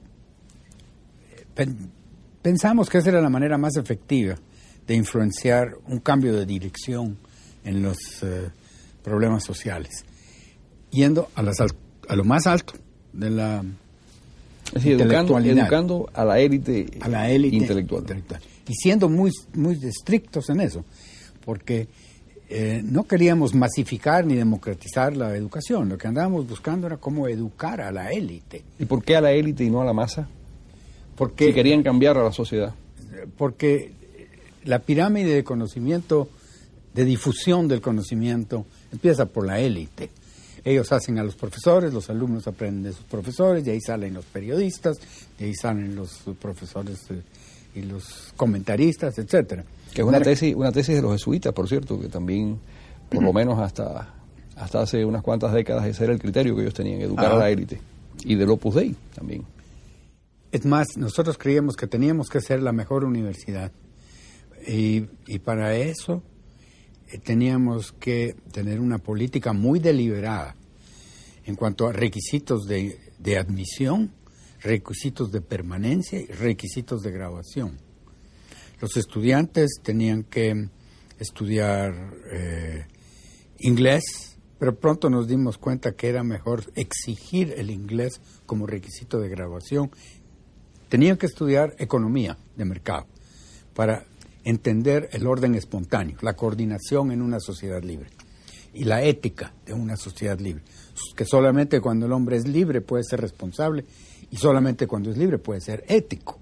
pen, pensamos que esa era la manera más efectiva de influenciar un cambio de dirección en los eh, problemas sociales, yendo a, las, a lo más alto de la es decir, intelectualidad. Educando, educando a la élite, a la élite intelectual. intelectual. Y siendo muy, muy estrictos en eso, porque Eh, no queríamos masificar ni democratizar la educación. Lo que andábamos buscando era cómo educar a la élite. ¿Y por qué a la élite y no a la masa? Porque, si querían cambiar a la sociedad. Porque la pirámide de conocimiento, de difusión del conocimiento, empieza por la élite. Ellos hacen a los profesores, los alumnos aprenden de sus profesores, de ahí salen los periodistas, de ahí salen los profesores eh, y los comentaristas, etcétera. Que es una tesis, una tesis de los jesuitas, por cierto, que también, por lo menos hasta, hasta hace unas cuantas décadas, ese era el criterio que ellos tenían, educar ah. a la élite. Y del Opus Dei también. Es más, nosotros creíamos que teníamos que ser la mejor universidad. Y, y para eso eh, teníamos que tener una política muy deliberada en cuanto a requisitos de, de admisión, requisitos de permanencia y requisitos de graduación. Los estudiantes tenían que estudiar eh, inglés, pero pronto nos dimos cuenta que era mejor exigir el inglés como requisito de graduación. Tenían que estudiar economía de mercado para entender el orden espontáneo, la coordinación en una sociedad libre y la ética de una sociedad libre, que solamente cuando el hombre es libre puede ser responsable y solamente cuando es libre puede ser ético.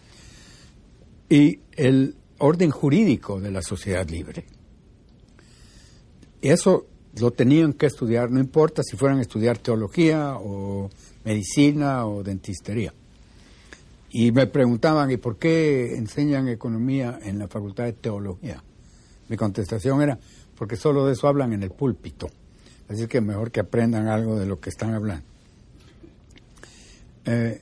Y el orden jurídico de la sociedad libre. Eso lo tenían que estudiar, no importa si fueran a estudiar teología o medicina o dentistería. Y me preguntaban, ¿y por qué enseñan economía en la Facultad de Teología? Mi contestación era, porque solo de eso hablan en el púlpito. Así que mejor que aprendan algo de lo que están hablando. Eh,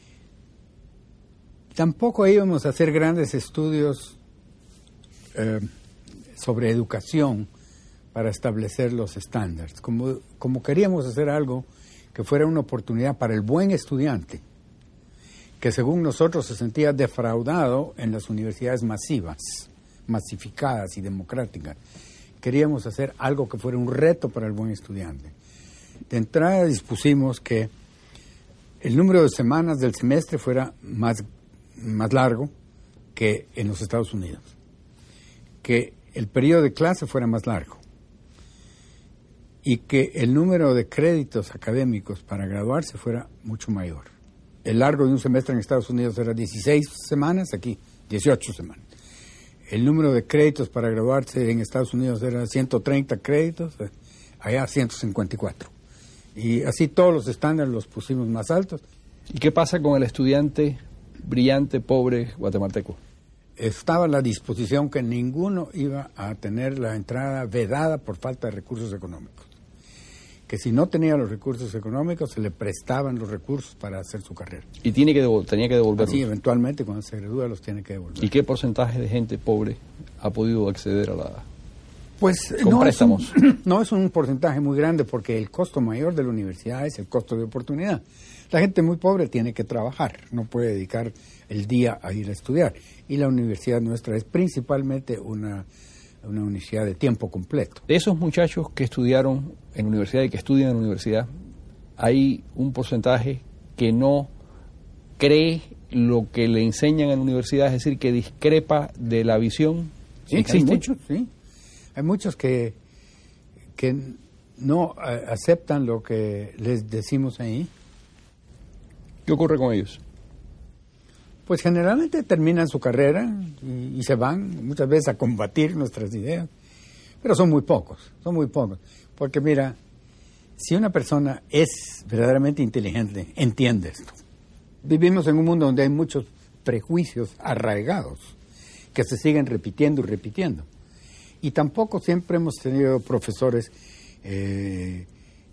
tampoco íbamos a hacer grandes estudios eh, sobre educación para establecer los estándares. Como, como queríamos hacer algo que fuera una oportunidad para el buen estudiante, que según nosotros se sentía defraudado en las universidades masivas, masificadas y democráticas. Queríamos hacer algo que fuera un reto para el buen estudiante. De entrada dispusimos que el número de semanas del semestre fuera más, más largo que en los Estados Unidos, que el periodo de clase fuera más largo y que el número de créditos académicos para graduarse fuera mucho mayor. El largo de un semestre en Estados Unidos era dieciséis semanas, aquí dieciocho semanas. El número de créditos para graduarse en Estados Unidos era ciento treinta créditos, allá ciento cincuenta y cuatro. Y así todos los estándares los pusimos más altos. ¿Y qué pasa con el estudiante brillante, pobre, guatemalteco? Estaba a la disposición que ninguno iba a tener la entrada vedada por falta de recursos económicos. Que si no tenía los recursos económicos, se le prestaban los recursos para hacer su carrera. ¿Y tiene que devol- tenía que devolverlos? Sí, eventualmente cuando se gradúa los tiene que devolver. ¿Y qué porcentaje de gente pobre ha podido acceder a la... Pues con no préstamos? Es un, no es un porcentaje muy grande porque el costo mayor de la universidad es el costo de oportunidad. La gente muy pobre tiene que trabajar, no puede dedicar el día a ir a estudiar. Y la universidad nuestra es principalmente una... una universidad de tiempo completo. De esos muchachos que estudiaron en universidad y que estudian en universidad, hay un porcentaje que no cree lo que le enseñan en la universidad, es decir, que discrepa de la visión. Sí, ¿Existe? hay muchos, sí. Hay muchos que, que no eh, aceptan lo que les decimos ahí. ¿Qué ocurre con ellos? Pues generalmente terminan su carrera y, y se van muchas veces a combatir nuestras ideas, pero son muy pocos, son muy pocos. Porque mira, si una persona es verdaderamente inteligente, entiende esto. Vivimos en un mundo donde hay muchos prejuicios arraigados que se siguen repitiendo y repitiendo. Y tampoco siempre hemos tenido profesores, eh,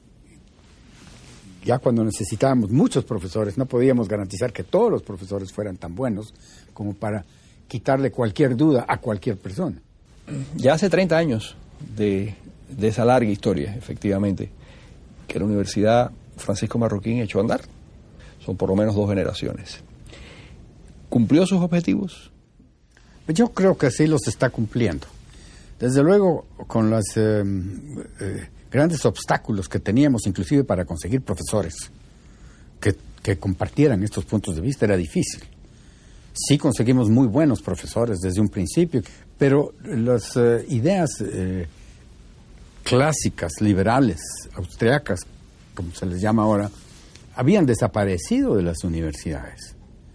ya cuando necesitábamos muchos profesores, no podíamos garantizar que todos los profesores fueran tan buenos como para quitarle cualquier duda a cualquier persona. Ya hace treinta años de, de esa larga historia, efectivamente, que la Universidad Francisco Marroquín echó a andar. Son por lo menos dos generaciones. ¿Cumplió sus objetivos? Yo creo que sí los está cumpliendo. Desde luego, con los eh, eh, grandes obstáculos que teníamos, inclusive para conseguir profesores que, que compartieran estos puntos de vista, era difícil. Sí conseguimos muy buenos profesores desde un principio, pero las eh, ideas eh, clásicas, liberales, austriacas, como se les llama ahora, habían desaparecido de las universidades.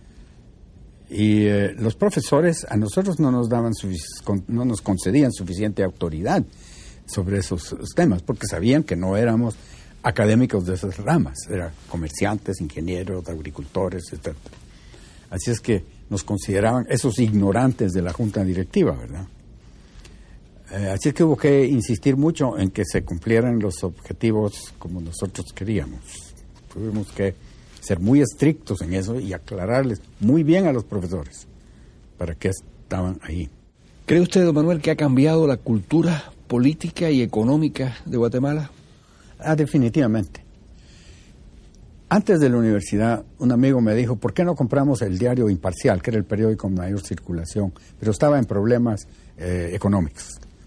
Y eh, los profesores a nosotros no nos daban sufic- no nos concedían suficiente autoridad sobre esos temas, porque sabían que no éramos académicos de esas ramas, eran comerciantes, ingenieros, agricultores, etcétera. Así es que nos consideraban esos ignorantes de la junta directiva, ¿verdad? Eh, así es que hubo que insistir mucho en que se cumplieran los objetivos como nosotros queríamos. Tuvimos que ser muy estrictos en eso y aclararles muy bien a los profesores para qué estaban ahí. ¿Cree usted, don Manuel, que ha cambiado la cultura política y económica de Guatemala? Ah, definitivamente. Antes de la universidad, un amigo me dijo, ¿por qué no compramos el diario Imparcial, que era el periódico con mayor circulación? Pero estaba en problemas eh, económicos.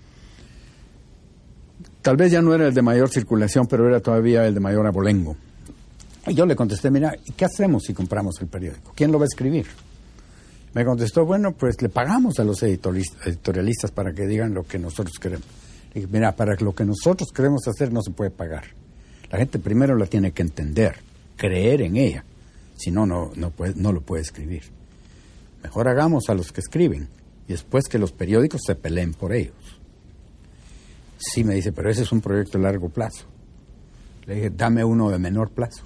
Tal vez ya no era el de mayor circulación, pero era todavía el de mayor abolengo. Y yo le contesté, mira, ¿qué hacemos si compramos el periódico? ¿Quién lo va a escribir? Me contestó, bueno, pues le pagamos a los editorialistas para que digan lo que nosotros queremos. Le dije, mira, para lo que nosotros queremos hacer no se puede pagar. La gente primero la tiene que entender, creer en ella. Si no, no, no, puede, no lo puede escribir. Mejor hagamos a los que escriben y después que los periódicos se peleen por ellos. Sí, me dice, pero ese es un proyecto de largo plazo. Le dije, dame uno de menor plazo.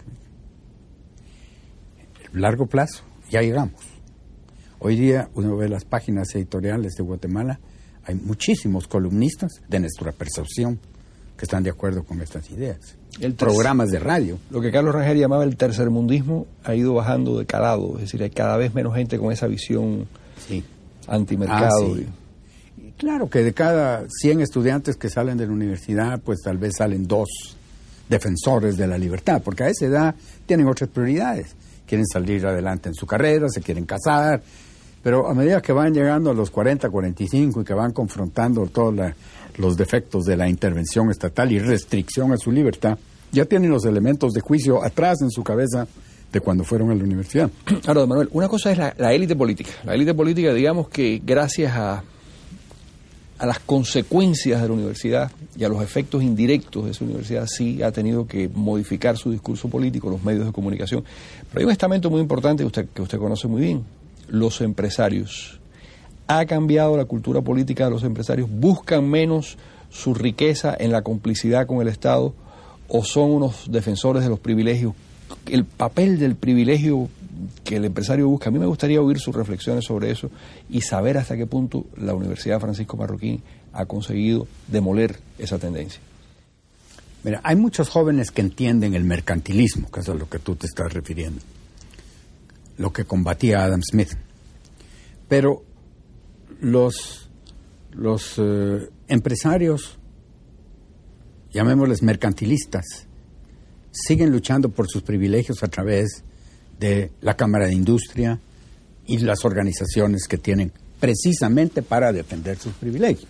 Largo plazo, ya llegamos. Hoy día uno ve las páginas editoriales de Guatemala, hay muchísimos columnistas de nuestra percepción que están de acuerdo con estas ideas. El programas de radio. Lo que Carlos Rangel llamaba el tercermundismo ha ido bajando de calado, es decir, hay cada vez menos gente con esa visión sí. antimercado. Ah, sí. y... Claro que de cada cien estudiantes que salen de la universidad, pues tal vez salen dos defensores de la libertad, porque a esa edad tienen otras prioridades. Quieren salir adelante en su carrera, se quieren casar, pero a medida que van llegando a los cuarenta, cuarenta y cinco y que van confrontando todos la, los defectos de la intervención estatal y restricción a su libertad, ya tienen los elementos de juicio atrás en su cabeza de cuando fueron a la universidad. Ahora, Manuel, una cosa es la, la élite política. La élite política, digamos que gracias a, a las consecuencias de la universidad y a los efectos indirectos de esa universidad, sí ha tenido que modificar su discurso político, los medios de comunicación. Pero hay un estamento muy importante que usted, que usted conoce muy bien, los empresarios. Ha cambiado la cultura política de los empresarios, buscan menos su riqueza en la complicidad con el Estado o son unos defensores de los privilegios. El papel del privilegio que el empresario busca, a mí me gustaría oír sus reflexiones sobre eso y saber hasta qué punto la Universidad Francisco Marroquín ha conseguido demoler esa tendencia. Mira, hay muchos jóvenes que entienden el mercantilismo, que es a lo que tú te estás refiriendo, lo que combatía Adam Smith. Pero los, los eh, empresarios, llamémosles mercantilistas, siguen luchando por sus privilegios a través de la Cámara de Industria y las organizaciones que tienen precisamente para defender sus privilegios.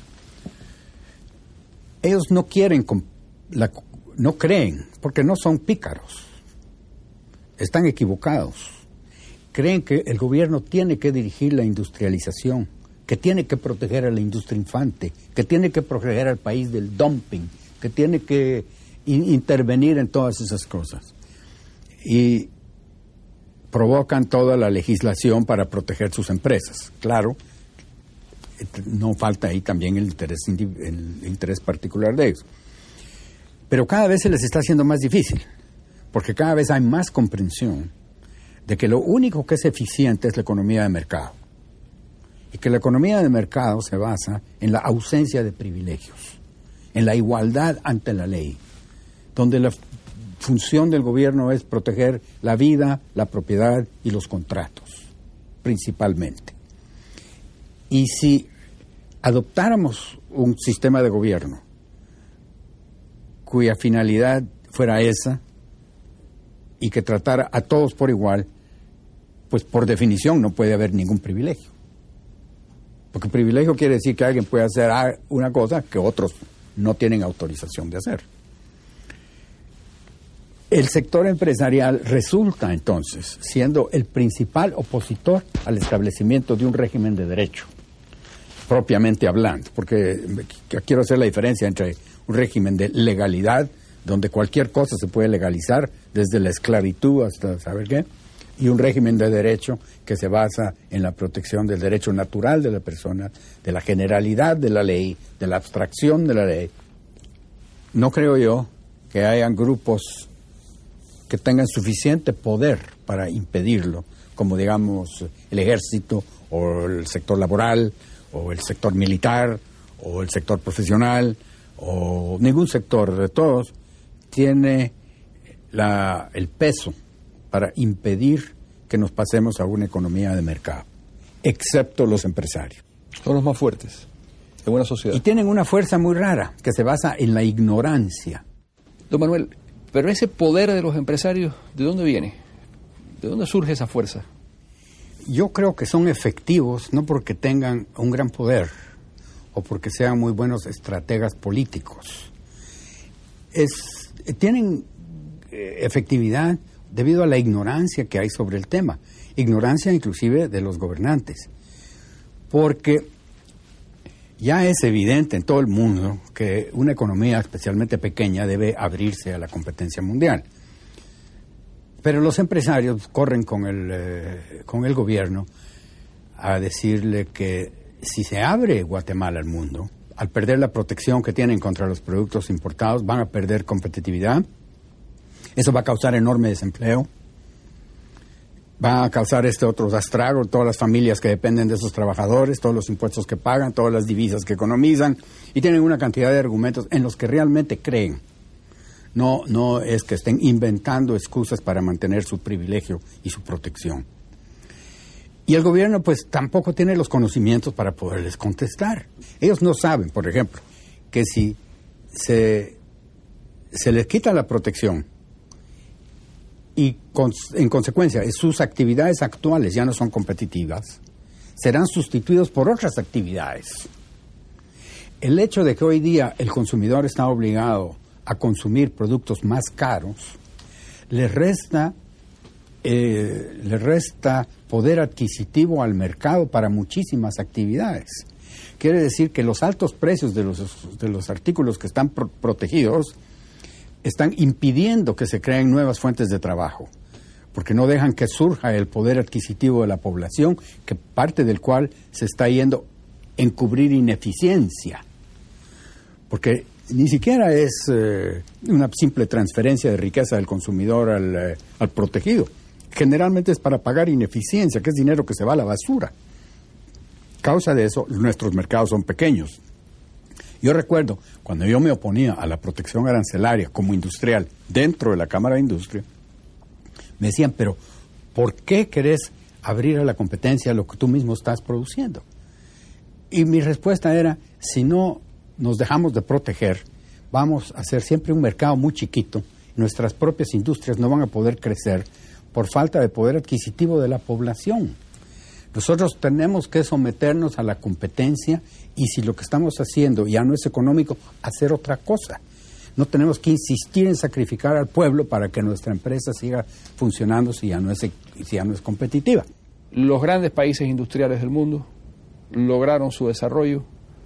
Ellos no quieren, la, no creen, porque no son pícaros, están equivocados. Creen que el gobierno tiene que dirigir la industrialización, que tiene que proteger a la industria infante, que tiene que proteger al país del dumping, que tiene que in- intervenir en todas esas cosas. Y provocan toda la legislación para proteger sus empresas. Claro, no falta ahí también el interés, el interés particular de ellos. Pero cada vez se les está haciendo más difícil, porque cada vez hay más comprensión de que lo único que es eficiente es la economía de mercado. Y que la economía de mercado se basa en la ausencia de privilegios, en la igualdad ante la ley, donde la función del gobierno es proteger la vida, la propiedad y los contratos, principalmente. Y si adoptáramos un sistema de gobierno cuya finalidad fuera esa y que tratara a todos por igual, pues por definición no puede haber ningún privilegio. Porque privilegio quiere decir que alguien puede hacer una cosa que otros no tienen autorización de hacer. El sector empresarial resulta entonces siendo el principal opositor al establecimiento de un régimen de derecho, propiamente hablando, porque quiero hacer la diferencia entre un régimen de legalidad, donde cualquier cosa se puede legalizar, desde la esclavitud hasta saber qué, y un régimen de derecho que se basa en la protección del derecho natural de la persona, de la generalidad de la ley, de la abstracción de la ley. No creo yo que hayan grupos que tengan suficiente poder para impedirlo, como digamos el ejército o el sector laboral o el sector militar o el sector profesional o ningún sector de todos tiene la, el peso para impedir que nos pasemos a una economía de mercado, excepto los empresarios. Son los más fuertes. en una sociedad. Y tienen una fuerza muy rara que se basa en la ignorancia. Don Manuel, pero ese poder de los empresarios, ¿de dónde viene? ¿De dónde surge esa fuerza? Yo creo que son efectivos no porque tengan un gran poder o porque sean muy buenos estrategas políticos. Es, tienen eh, efectividad debido a la ignorancia que hay sobre el tema, ignorancia inclusive de los gobernantes, porque ya es evidente en todo el mundo que una economía especialmente pequeña debe abrirse a la competencia mundial. Pero los empresarios corren con el, eh, con el gobierno a decirle que si se abre Guatemala al mundo, al perder la protección que tienen contra los productos importados, van a perder competitividad. Eso va a causar enorme desempleo. Va a causar este otro estrago, todas las familias que dependen de esos trabajadores, todos los impuestos que pagan, todas las divisas que economizan, y tienen una cantidad de argumentos en los que realmente creen. No, no es que estén inventando excusas para mantener su privilegio y su protección. Y el gobierno pues tampoco tiene los conocimientos para poderles contestar. Ellos no saben, por ejemplo, que si se, se les quita la protección y con, en consecuencia sus actividades actuales ya no son competitivas, serán sustituidos por otras actividades. El hecho de que hoy día el consumidor está obligado a consumir productos más caros, le resta, eh, le resta poder adquisitivo al mercado para muchísimas actividades. Quiere decir que los altos precios de los, de los artículos que están pro- protegidos están impidiendo que se creen nuevas fuentes de trabajo, porque no dejan que surja el poder adquisitivo de la población, que parte del cual se está yendo en cubrir ineficiencia. Porque ni siquiera es eh, una simple transferencia de riqueza del consumidor al, eh, al protegido. Generalmente es para pagar ineficiencia, que es dinero que se va a la basura. Causa de eso, nuestros mercados son pequeños. Yo recuerdo, cuando yo me oponía a la protección arancelaria como industrial dentro de la Cámara de Industria, me decían, pero ¿por qué querés abrir a la competencia lo que tú mismo estás produciendo? Y mi respuesta era, si no nos dejamos de proteger, vamos a hacer siempre un mercado muy chiquito, nuestras propias industrias no van a poder crecer por falta de poder adquisitivo de la población. Nosotros tenemos que someternos a la competencia y si lo que estamos haciendo ya no es económico, hacer otra cosa. No tenemos que insistir en sacrificar al pueblo para que nuestra empresa siga funcionando si ya no es, si ya no es competitiva. Los grandes países industriales del mundo lograron su desarrollo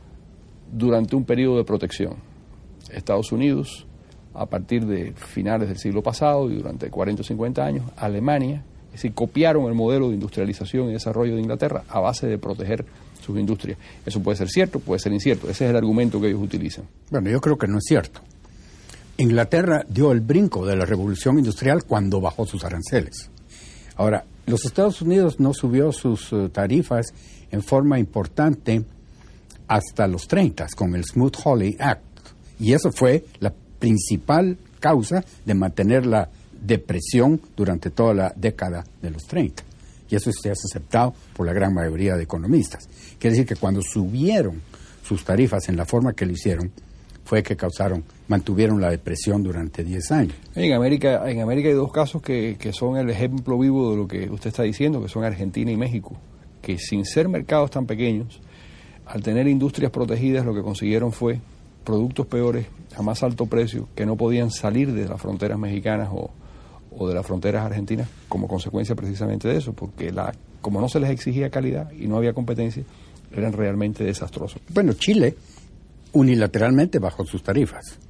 durante un periodo de protección. Estados Unidos, a partir de finales del siglo pasado y durante cuarenta o cincuenta años, Alemania, es decir, copiaron el modelo de industrialización y desarrollo de Inglaterra a base de proteger sus industrias. Eso puede ser cierto, puede ser incierto. Ese es el argumento que ellos utilizan. Bueno, yo creo que no es cierto. Inglaterra dio el brinco de la revolución industrial cuando bajó sus aranceles. Ahora, los Estados Unidos no subió sus uh, tarifas en forma importante hasta los treinta con el Smoot-Hawley Act. Y eso fue la principal causa de mantener la depresión durante toda la década de los treinta. Y eso se ha aceptado por la gran mayoría de economistas. Quiere decir que cuando subieron sus tarifas en la forma que lo hicieron, fue que causaron, mantuvieron la depresión durante diez años. En América, en América hay dos casos que, que son el ejemplo vivo de lo que usted está diciendo, que son Argentina y México, que sin ser mercados tan pequeños, al tener industrias protegidas, lo que consiguieron fue productos peores a más alto precio que no podían salir de las fronteras mexicanas o, o de las fronteras argentinas como consecuencia precisamente de eso, porque la, como no se les exigía calidad y no había competencia, eran realmente desastrosos. Bueno, Chile unilateralmente bajó sus tarifas.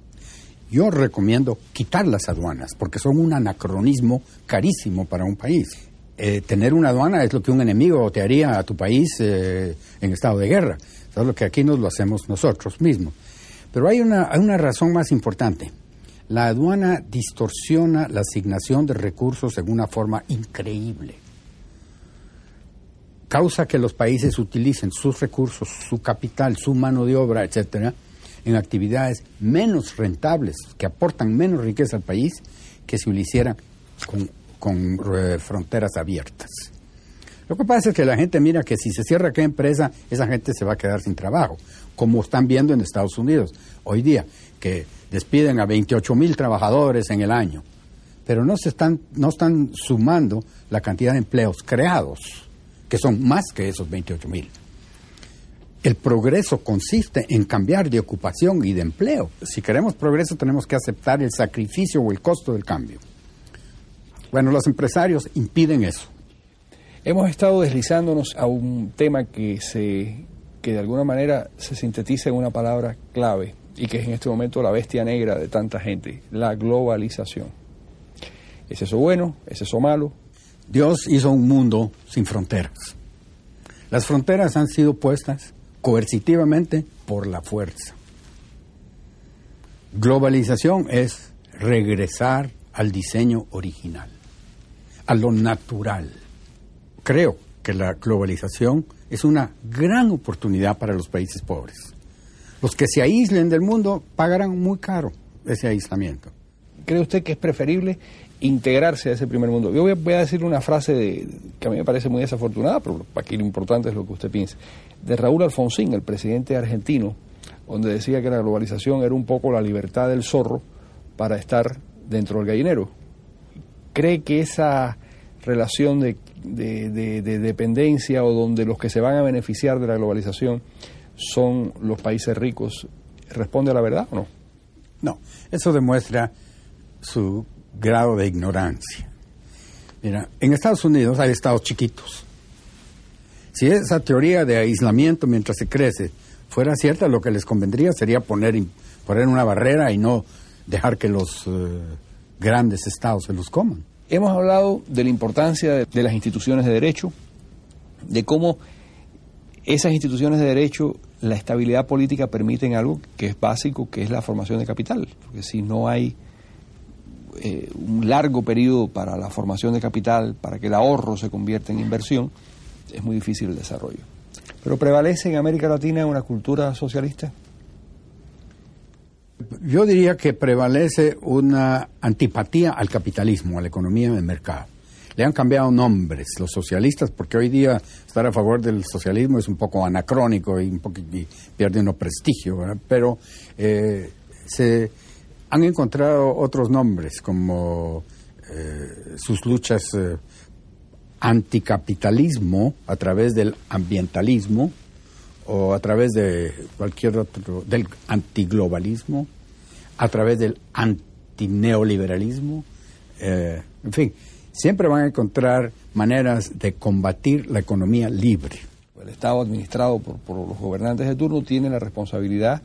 Yo recomiendo quitar las aduanas porque son un anacronismo carísimo para un país. Eh, tener una aduana es lo que un enemigo te haría a tu país eh, en estado de guerra. Es lo que aquí nos lo hacemos nosotros mismos. Pero hay una, hay una razón más importante. La aduana distorsiona la asignación de recursos en una forma increíble. Causa que los países utilicen sus recursos, su capital, su mano de obra, etcétera, en actividades menos rentables, que aportan menos riqueza al país, que si lo hicieran con, con eh, fronteras abiertas. Lo que pasa es que la gente mira que si se cierra aquella empresa, esa gente se va a quedar sin trabajo, como están viendo en Estados Unidos hoy día, que despiden a veintiocho mil trabajadores en el año, pero no se están, no están sumando la cantidad de empleos creados, que son más que esos veintiocho mil. El progreso consiste en cambiar de ocupación y de empleo. Si queremos progreso, tenemos que aceptar el sacrificio o el costo del cambio. Bueno, los empresarios impiden eso. Hemos estado deslizándonos a un tema que se que de alguna manera se sintetiza en una palabra clave y que es en este momento la bestia negra de tanta gente, la globalización. ¿Es eso bueno? ¿Es eso malo? Dios hizo un mundo sin fronteras. Las fronteras han sido puestas coercitivamente por la fuerza. Globalización es regresar al diseño original, a lo natural. Creo que la globalización es una gran oportunidad para los países pobres. Los que se aíslen del mundo pagarán muy caro ese aislamiento. ¿Cree usted que es preferible integrarse a ese primer mundo? Yo voy a, voy a decir una frase de, que a mí me parece muy desafortunada, pero aquí lo importante es lo que usted piensa, de Raúl Alfonsín, el presidente argentino, donde decía que la globalización era un poco la libertad del zorro para estar dentro del gallinero. ¿Cree que esa relación de, de, de, de dependencia o donde los que se van a beneficiar de la globalización son los países ricos, responde a la verdad o no? No, eso demuestra su grado de ignorancia. Mira, en Estados Unidos hay estados chiquitos. Si esa teoría de aislamiento mientras se crece fuera cierta, lo que les convendría sería poner, poner una barrera y no dejar que los uh, grandes estados se los coman. Hemos hablado de la importancia de, de las instituciones de derecho, de cómo esas instituciones de derecho, la estabilidad política permiten algo que es básico, que es la formación de capital. Porque si no hay eh, un largo periodo para la formación de capital, para que el ahorro se convierta en inversión, es muy difícil el desarrollo. ¿Pero prevalece en América Latina una cultura socialista? Yo diría que prevalece una antipatía al capitalismo, a la economía de mercado. Le han cambiado nombres los socialistas, porque hoy día estar a favor del socialismo es un poco anacrónico y, un poco, y pierde uno prestigio, ¿verdad? Pero eh, se han encontrado otros nombres, como eh, sus luchas eh, anticapitalismo a través del ambientalismo o a través de cualquier otro, del antiglobalismo, a través del antineoliberalismo, eh, en fin, siempre van a encontrar maneras de combatir la economía libre. El Estado administrado por, por los gobernantes de turno tiene la responsabilidad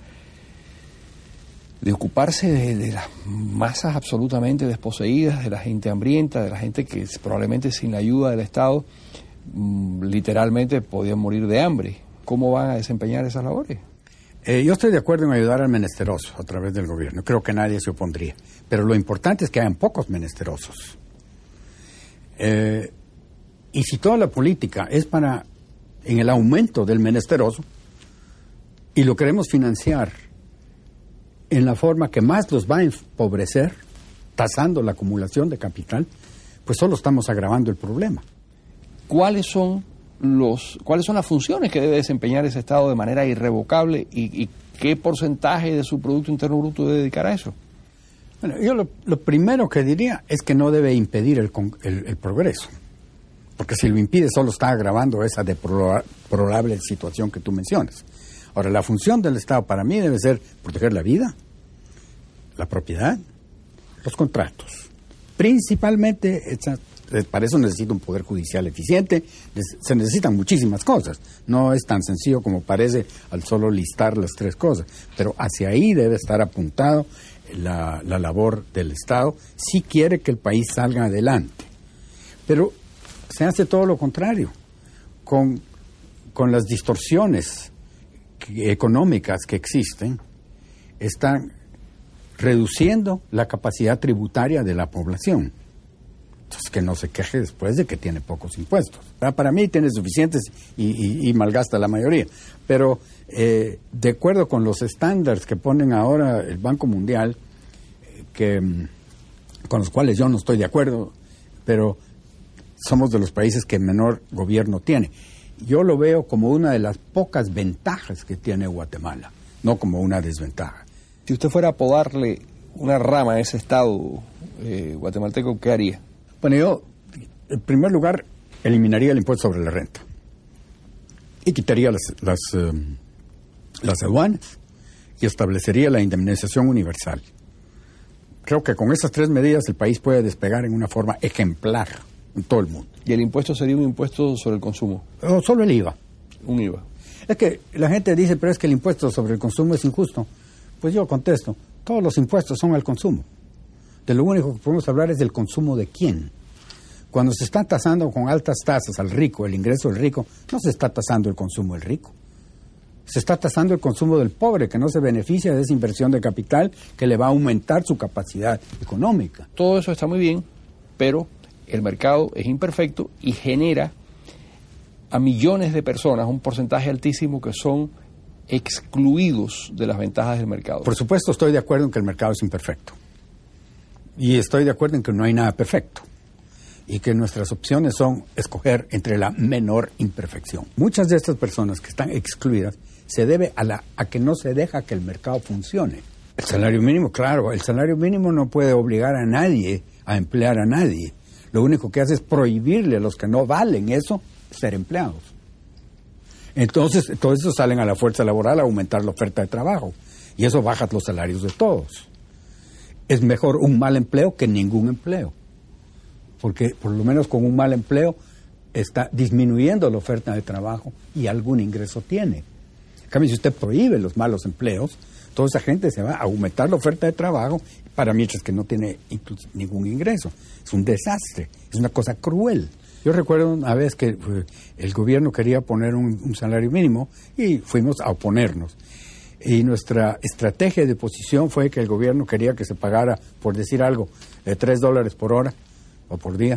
de ocuparse de, de las masas absolutamente desposeídas, de la gente hambrienta, de la gente que probablemente sin la ayuda del Estado mmm, literalmente podían morir de hambre. ¿Cómo van a desempeñar esas labores? Eh, yo estoy de acuerdo en ayudar al menesteroso a través del gobierno. Creo que nadie se opondría. Pero lo importante es que hayan pocos menesterosos. Eh, y si toda la política es para en el aumento del menesteroso y lo queremos financiar en la forma que más los va a empobrecer, tasando la acumulación de capital, pues solo estamos agravando el problema. ¿Cuáles son los, cuáles son las funciones que debe desempeñar ese Estado de manera irrevocable y, y qué porcentaje de su Producto Interno Bruto debe dedicar a eso? Bueno, yo lo, lo primero que diría es que no debe impedir el, el, el progreso, porque si lo impide solo está agravando esa deplorable situación que tú mencionas. Ahora, la función del Estado para mí debe ser proteger la vida, la propiedad, los contratos. Principalmente, para eso necesita un poder judicial eficiente, se necesitan muchísimas cosas. No es tan sencillo como parece al solo listar las tres cosas, pero hacia ahí debe estar apuntado la, la labor del Estado si quiere que el país salga adelante. Pero se hace todo lo contrario, con, con las distorsiones económicas que existen, están reduciendo la capacidad tributaria de la población. Entonces, que no se queje después de que tiene pocos impuestos. Para mí tiene suficientes y, y, y malgasta la mayoría. Pero eh, de acuerdo con los estándares que ponen ahora el Banco Mundial, que con los cuales yo no estoy de acuerdo, pero somos de los países que menor gobierno tiene. Yo lo veo como una de las pocas ventajas que tiene Guatemala, no como una desventaja. Si usted fuera a apodarle una rama a ese Estado eh, guatemalteco, ¿qué haría? Bueno, yo, en primer lugar, eliminaría el impuesto sobre la renta y quitaría las, las, eh, las aduanas y establecería la indemnización universal. Creo que con esas tres medidas el país puede despegar en una forma ejemplar en todo el mundo. ¿Y el impuesto sería un impuesto sobre el consumo? O solo el I V A. Un I V A. Es que la gente dice, pero es que el impuesto sobre el consumo es injusto. Pues yo contesto, todos los impuestos son al consumo. De lo único que podemos hablar es del consumo de quién. Cuando se está tasando con altas tasas al rico, el ingreso del rico, no se está tasando el consumo del rico. Se está tasando el consumo del pobre, que no se beneficia de esa inversión de capital que le va a aumentar su capacidad económica. Todo eso está muy bien, pero el mercado es imperfecto y genera a millones de personas, un porcentaje altísimo, que son excluidos de las ventajas del mercado. Por supuesto, estoy de acuerdo en que el mercado es imperfecto. Y estoy de acuerdo en que no hay nada perfecto. Y que nuestras opciones son escoger entre la menor imperfección. Muchas de estas personas que están excluidas se debe a, la, a que no se deja que el mercado funcione. El salario mínimo, claro, el salario mínimo no puede obligar a nadie a emplear a nadie. Lo único que hace es prohibirle a los que no valen eso ser empleados. Entonces, todo eso salen a la fuerza laboral a aumentar la oferta de trabajo. Y eso baja los salarios de todos. Es mejor un mal empleo que ningún empleo. Porque por lo menos con un mal empleo está disminuyendo la oferta de trabajo y algún ingreso tiene. En cambio, si usted prohíbe los malos empleos, toda esa gente se va a aumentar la oferta de trabajo para mientras que no tiene ningún ingreso. Es un desastre, es una cosa cruel. Yo recuerdo una vez que uh, el gobierno quería poner un, un salario mínimo y fuimos a oponernos. Y nuestra estrategia de oposición fue que el gobierno quería que se pagara, por decir algo, de tres dólares por hora o por día.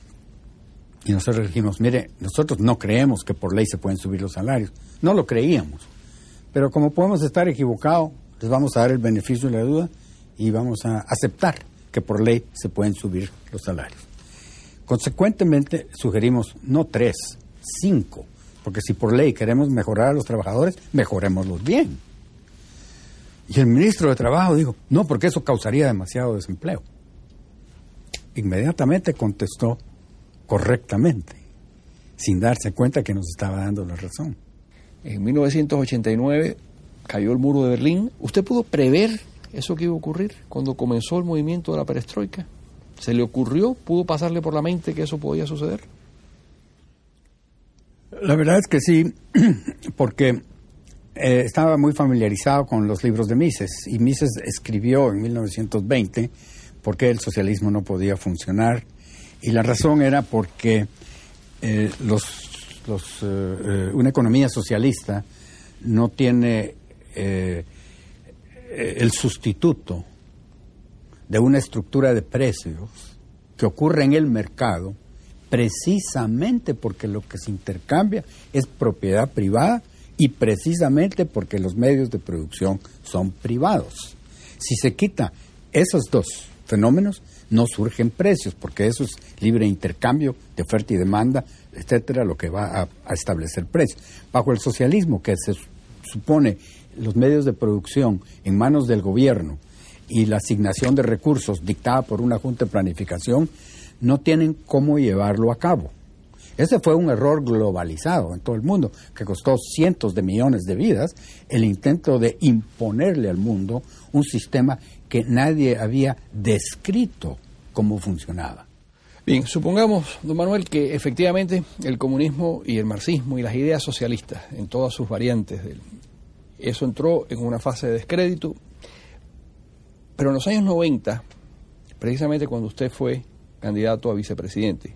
Y nosotros dijimos, mire, nosotros no creemos que por ley se pueden subir los salarios. No lo creíamos. Pero como podemos estar equivocados, les vamos a dar el beneficio de la duda y vamos a aceptar que por ley se pueden subir los salarios. Consecuentemente, sugerimos no tres, cinco, porque si por ley queremos mejorar a los trabajadores, mejorémoslos bien. Y el ministro de Trabajo dijo, no, porque eso causaría demasiado desempleo. Inmediatamente contestó correctamente, sin darse cuenta que nos estaba dando la razón. En mil novecientos ochenta y nueve cayó el muro de Berlín. ¿Usted pudo prever eso que iba a ocurrir cuando comenzó el movimiento de la perestroika? ¿Se le ocurrió, pudo pasarle por la mente que eso podía suceder? La verdad es que sí, porque eh, estaba muy familiarizado con los libros de Mises, y Mises escribió en mil novecientos veinte por qué el socialismo no podía funcionar, y la razón era porque eh, los, los, eh, una economía socialista no tiene eh, el sustituto de una estructura de precios que ocurre en el mercado precisamente porque lo que se intercambia es propiedad privada y precisamente porque los medios de producción son privados. Si se quita esos dos fenómenos, no surgen precios, porque eso es libre intercambio de oferta y demanda, etcétera, lo que va a, a establecer precios. Bajo el socialismo, que se supone los medios de producción en manos del gobierno y la asignación de recursos dictada por una junta de planificación, no tienen cómo llevarlo a cabo. Ese fue un error globalizado en todo el mundo, que costó cientos de millones de vidas, el intento de imponerle al mundo un sistema que nadie había descrito cómo funcionaba. Bien, supongamos, don Manuel, que efectivamente el comunismo y el marxismo y las ideas socialistas, en todas sus variantes, eso entró en una fase de descrédito, pero en los años noventa, precisamente cuando usted fue candidato a vicepresidente,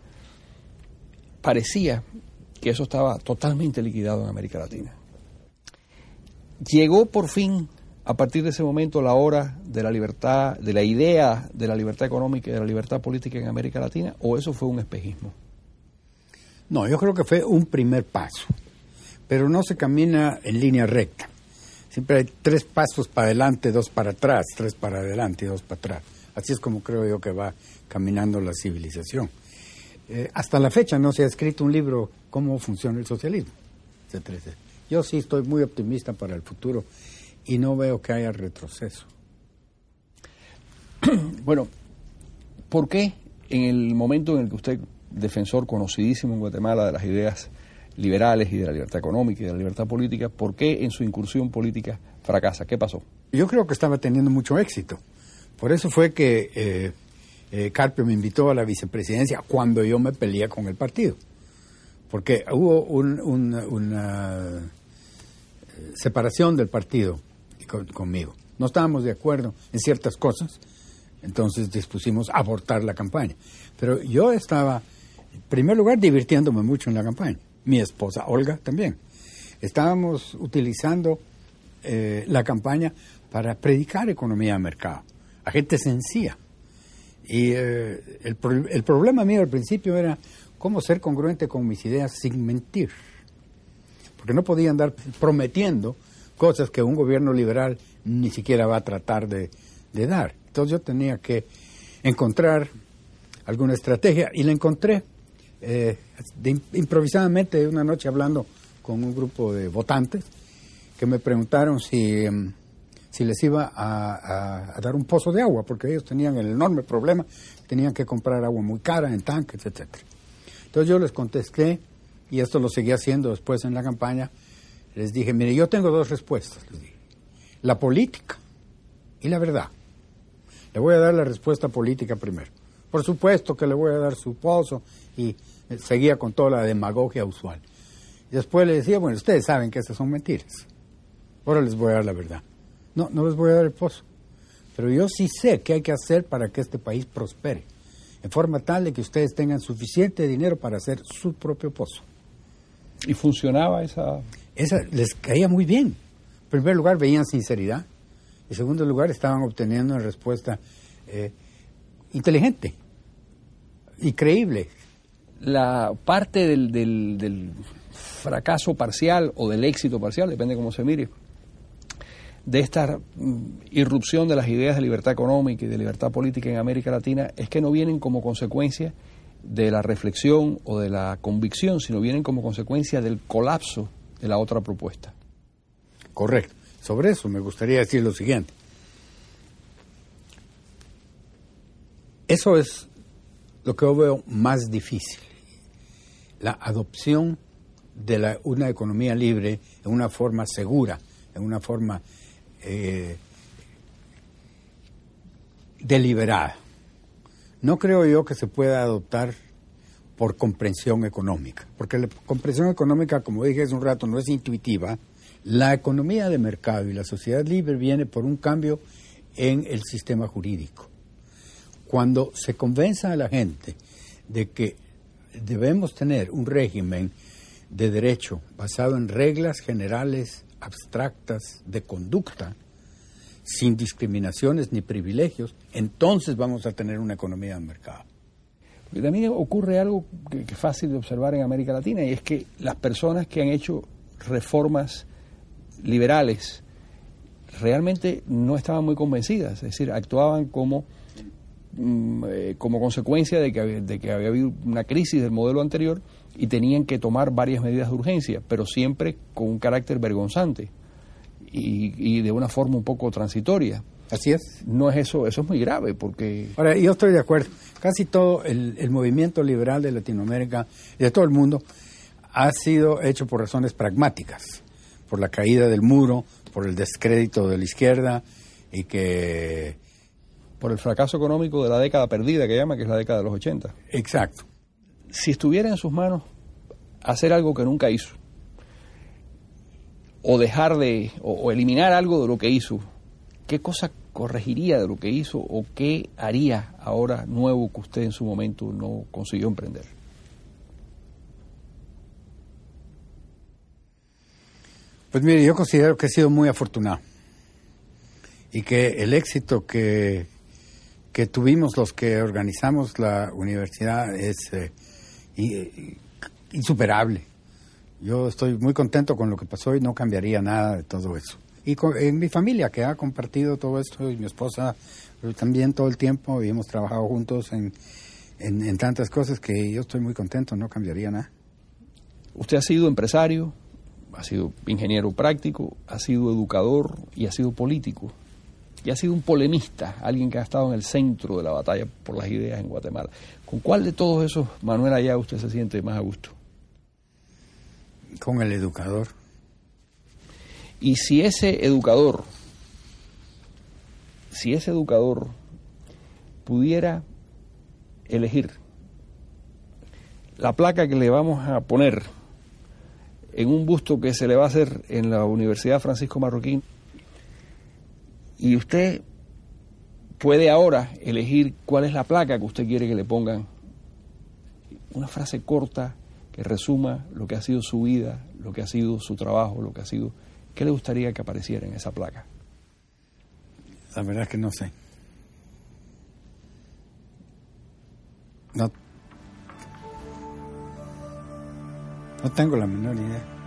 parecía que eso estaba totalmente liquidado en América Latina. Llegó por fin, a partir de ese momento, la hora de la libertad, de la idea de la libertad económica y de la libertad política en América Latina, ¿o eso fue un espejismo? No, yo creo que fue un primer paso, pero no se camina en línea recta. Siempre hay tres pasos para adelante, dos para atrás, tres para adelante y dos para atrás. Así es como creo yo que va caminando la civilización. eh, hasta la fecha no se ha escrito un libro cómo funciona el socialismo, etcétera, etcétera. Yo sí estoy muy optimista para el futuro y no veo que haya retroceso. Bueno, ¿por qué en el momento en el que usted, defensor conocidísimo en Guatemala de las ideas liberales y de la libertad económica y de la libertad política, por qué en su incursión política fracasa? ¿Qué pasó? Yo creo que estaba teniendo mucho éxito. Por eso fue que eh, eh, Carpio me invitó a la vicepresidencia cuando yo me peleé con el partido. Porque hubo un, un, una separación del partido con, conmigo. No estábamos de acuerdo en ciertas cosas, entonces dispusimos abortar la campaña. Pero yo estaba, en primer lugar, divirtiéndome mucho en la campaña. Mi esposa Olga también. Estábamos utilizando eh, la campaña para predicar economía de mercado a gente sencilla. Y eh, el, pro, el problema mío al principio era cómo ser congruente con mis ideas sin mentir. Porque no podía andar prometiendo cosas que un gobierno liberal ni siquiera va a tratar de, de dar. Entonces yo tenía que encontrar alguna estrategia y la encontré eh, de, improvisadamente una noche hablando con un grupo de votantes que me preguntaron si, si les iba a, a, a dar un pozo de agua, porque ellos tenían el enorme problema, tenían que comprar agua muy cara en tanques, etcétera. Entonces yo les contesté, y esto lo seguí haciendo después en la campaña, les dije, mire, yo tengo dos respuestas, les dije, la política y la verdad. Le voy a dar la respuesta política primero. Por supuesto que le voy a dar su pozo, y seguía con toda la demagogia usual. Y después le decía, bueno, ustedes saben que esas son mentiras. Ahora les voy a dar la verdad. No, no les voy a dar el pozo. Pero yo sí sé qué hay que hacer para que este país prospere, en forma tal de que ustedes tengan suficiente dinero para hacer su propio pozo. ¿Y funcionaba esa...? Esa les caía muy bien. En primer lugar, veían sinceridad. En segundo lugar, estaban obteniendo una respuesta eh, inteligente y creíble. La parte del, del, del fracaso parcial o del éxito parcial, depende de cómo se mire, de esta irrupción de las ideas de libertad económica y de libertad política en América Latina es que no vienen como consecuencia de la reflexión o de la convicción, sino vienen como consecuencia del colapso de la otra propuesta. Correcto. Sobre eso me gustaría decir lo siguiente. Eso es lo que yo veo más difícil. La adopción de la, una economía libre en una forma segura, en una forma eh, deliberada. No creo yo que se pueda adoptar por comprensión económica, porque la comprensión económica, como dije hace un rato, no es intuitiva. La economía de mercado y la sociedad libre viene por un cambio en el sistema jurídico. Cuando se convenza a la gente de que debemos tener un régimen de derecho basado en reglas generales abstractas de conducta, sin discriminaciones ni privilegios, entonces vamos a tener una economía de mercado. Y también ocurre algo que, que es fácil de observar en América Latina, y es que las personas que han hecho reformas liberales realmente no estaban muy convencidas, es decir, actuaban como, mm, eh, como consecuencia de que, de que había habido una crisis del modelo anterior y tenían que tomar varias medidas de urgencia, pero siempre con un carácter vergonzante y, y de una forma un poco transitoria. Así es. No es eso, eso es muy grave porque... Ahora, yo estoy de acuerdo. Casi todo el, el movimiento liberal de Latinoamérica y de todo el mundo ha sido hecho por razones pragmáticas, por la caída del muro, por el descrédito de la izquierda y que... por el fracaso económico de la década perdida que llama, que es la década de los ochenta. Exacto. Si estuviera en sus manos hacer algo que nunca hizo, o dejar de, o, o eliminar algo de lo que hizo, ¿qué cosa corregiría de lo que hizo o qué haría ahora nuevo que usted en su momento no consiguió emprender? Pues mire, yo considero que he sido muy afortunado y que el éxito que, que tuvimos los que organizamos la universidad es eh, insuperable. Yo estoy muy contento con lo que pasó y no cambiaría nada de todo eso. Y con, en mi familia, que ha compartido todo esto, y mi esposa también todo el tiempo, y hemos trabajado juntos en, en, en tantas cosas que yo estoy muy contento, no cambiaría nada. Usted ha sido empresario, ha sido ingeniero práctico, ha sido educador y ha sido político. Y ha sido un polemista, alguien que ha estado en el centro de la batalla por las ideas en Guatemala. ¿Con cuál de todos esos, Manuel Ayala, usted se siente más a gusto? Con el educador. Y si ese educador, si ese educador pudiera elegir la placa que le vamos a poner en un busto que se le va a hacer en la Universidad Francisco Marroquín, y usted puede ahora elegir cuál es la placa que usted quiere que le pongan, una frase corta que resuma lo que ha sido su vida, lo que ha sido su trabajo, lo que ha sido... ¿Qué le gustaría que apareciera en esa placa? La verdad es que no sé. No, no tengo la menor idea.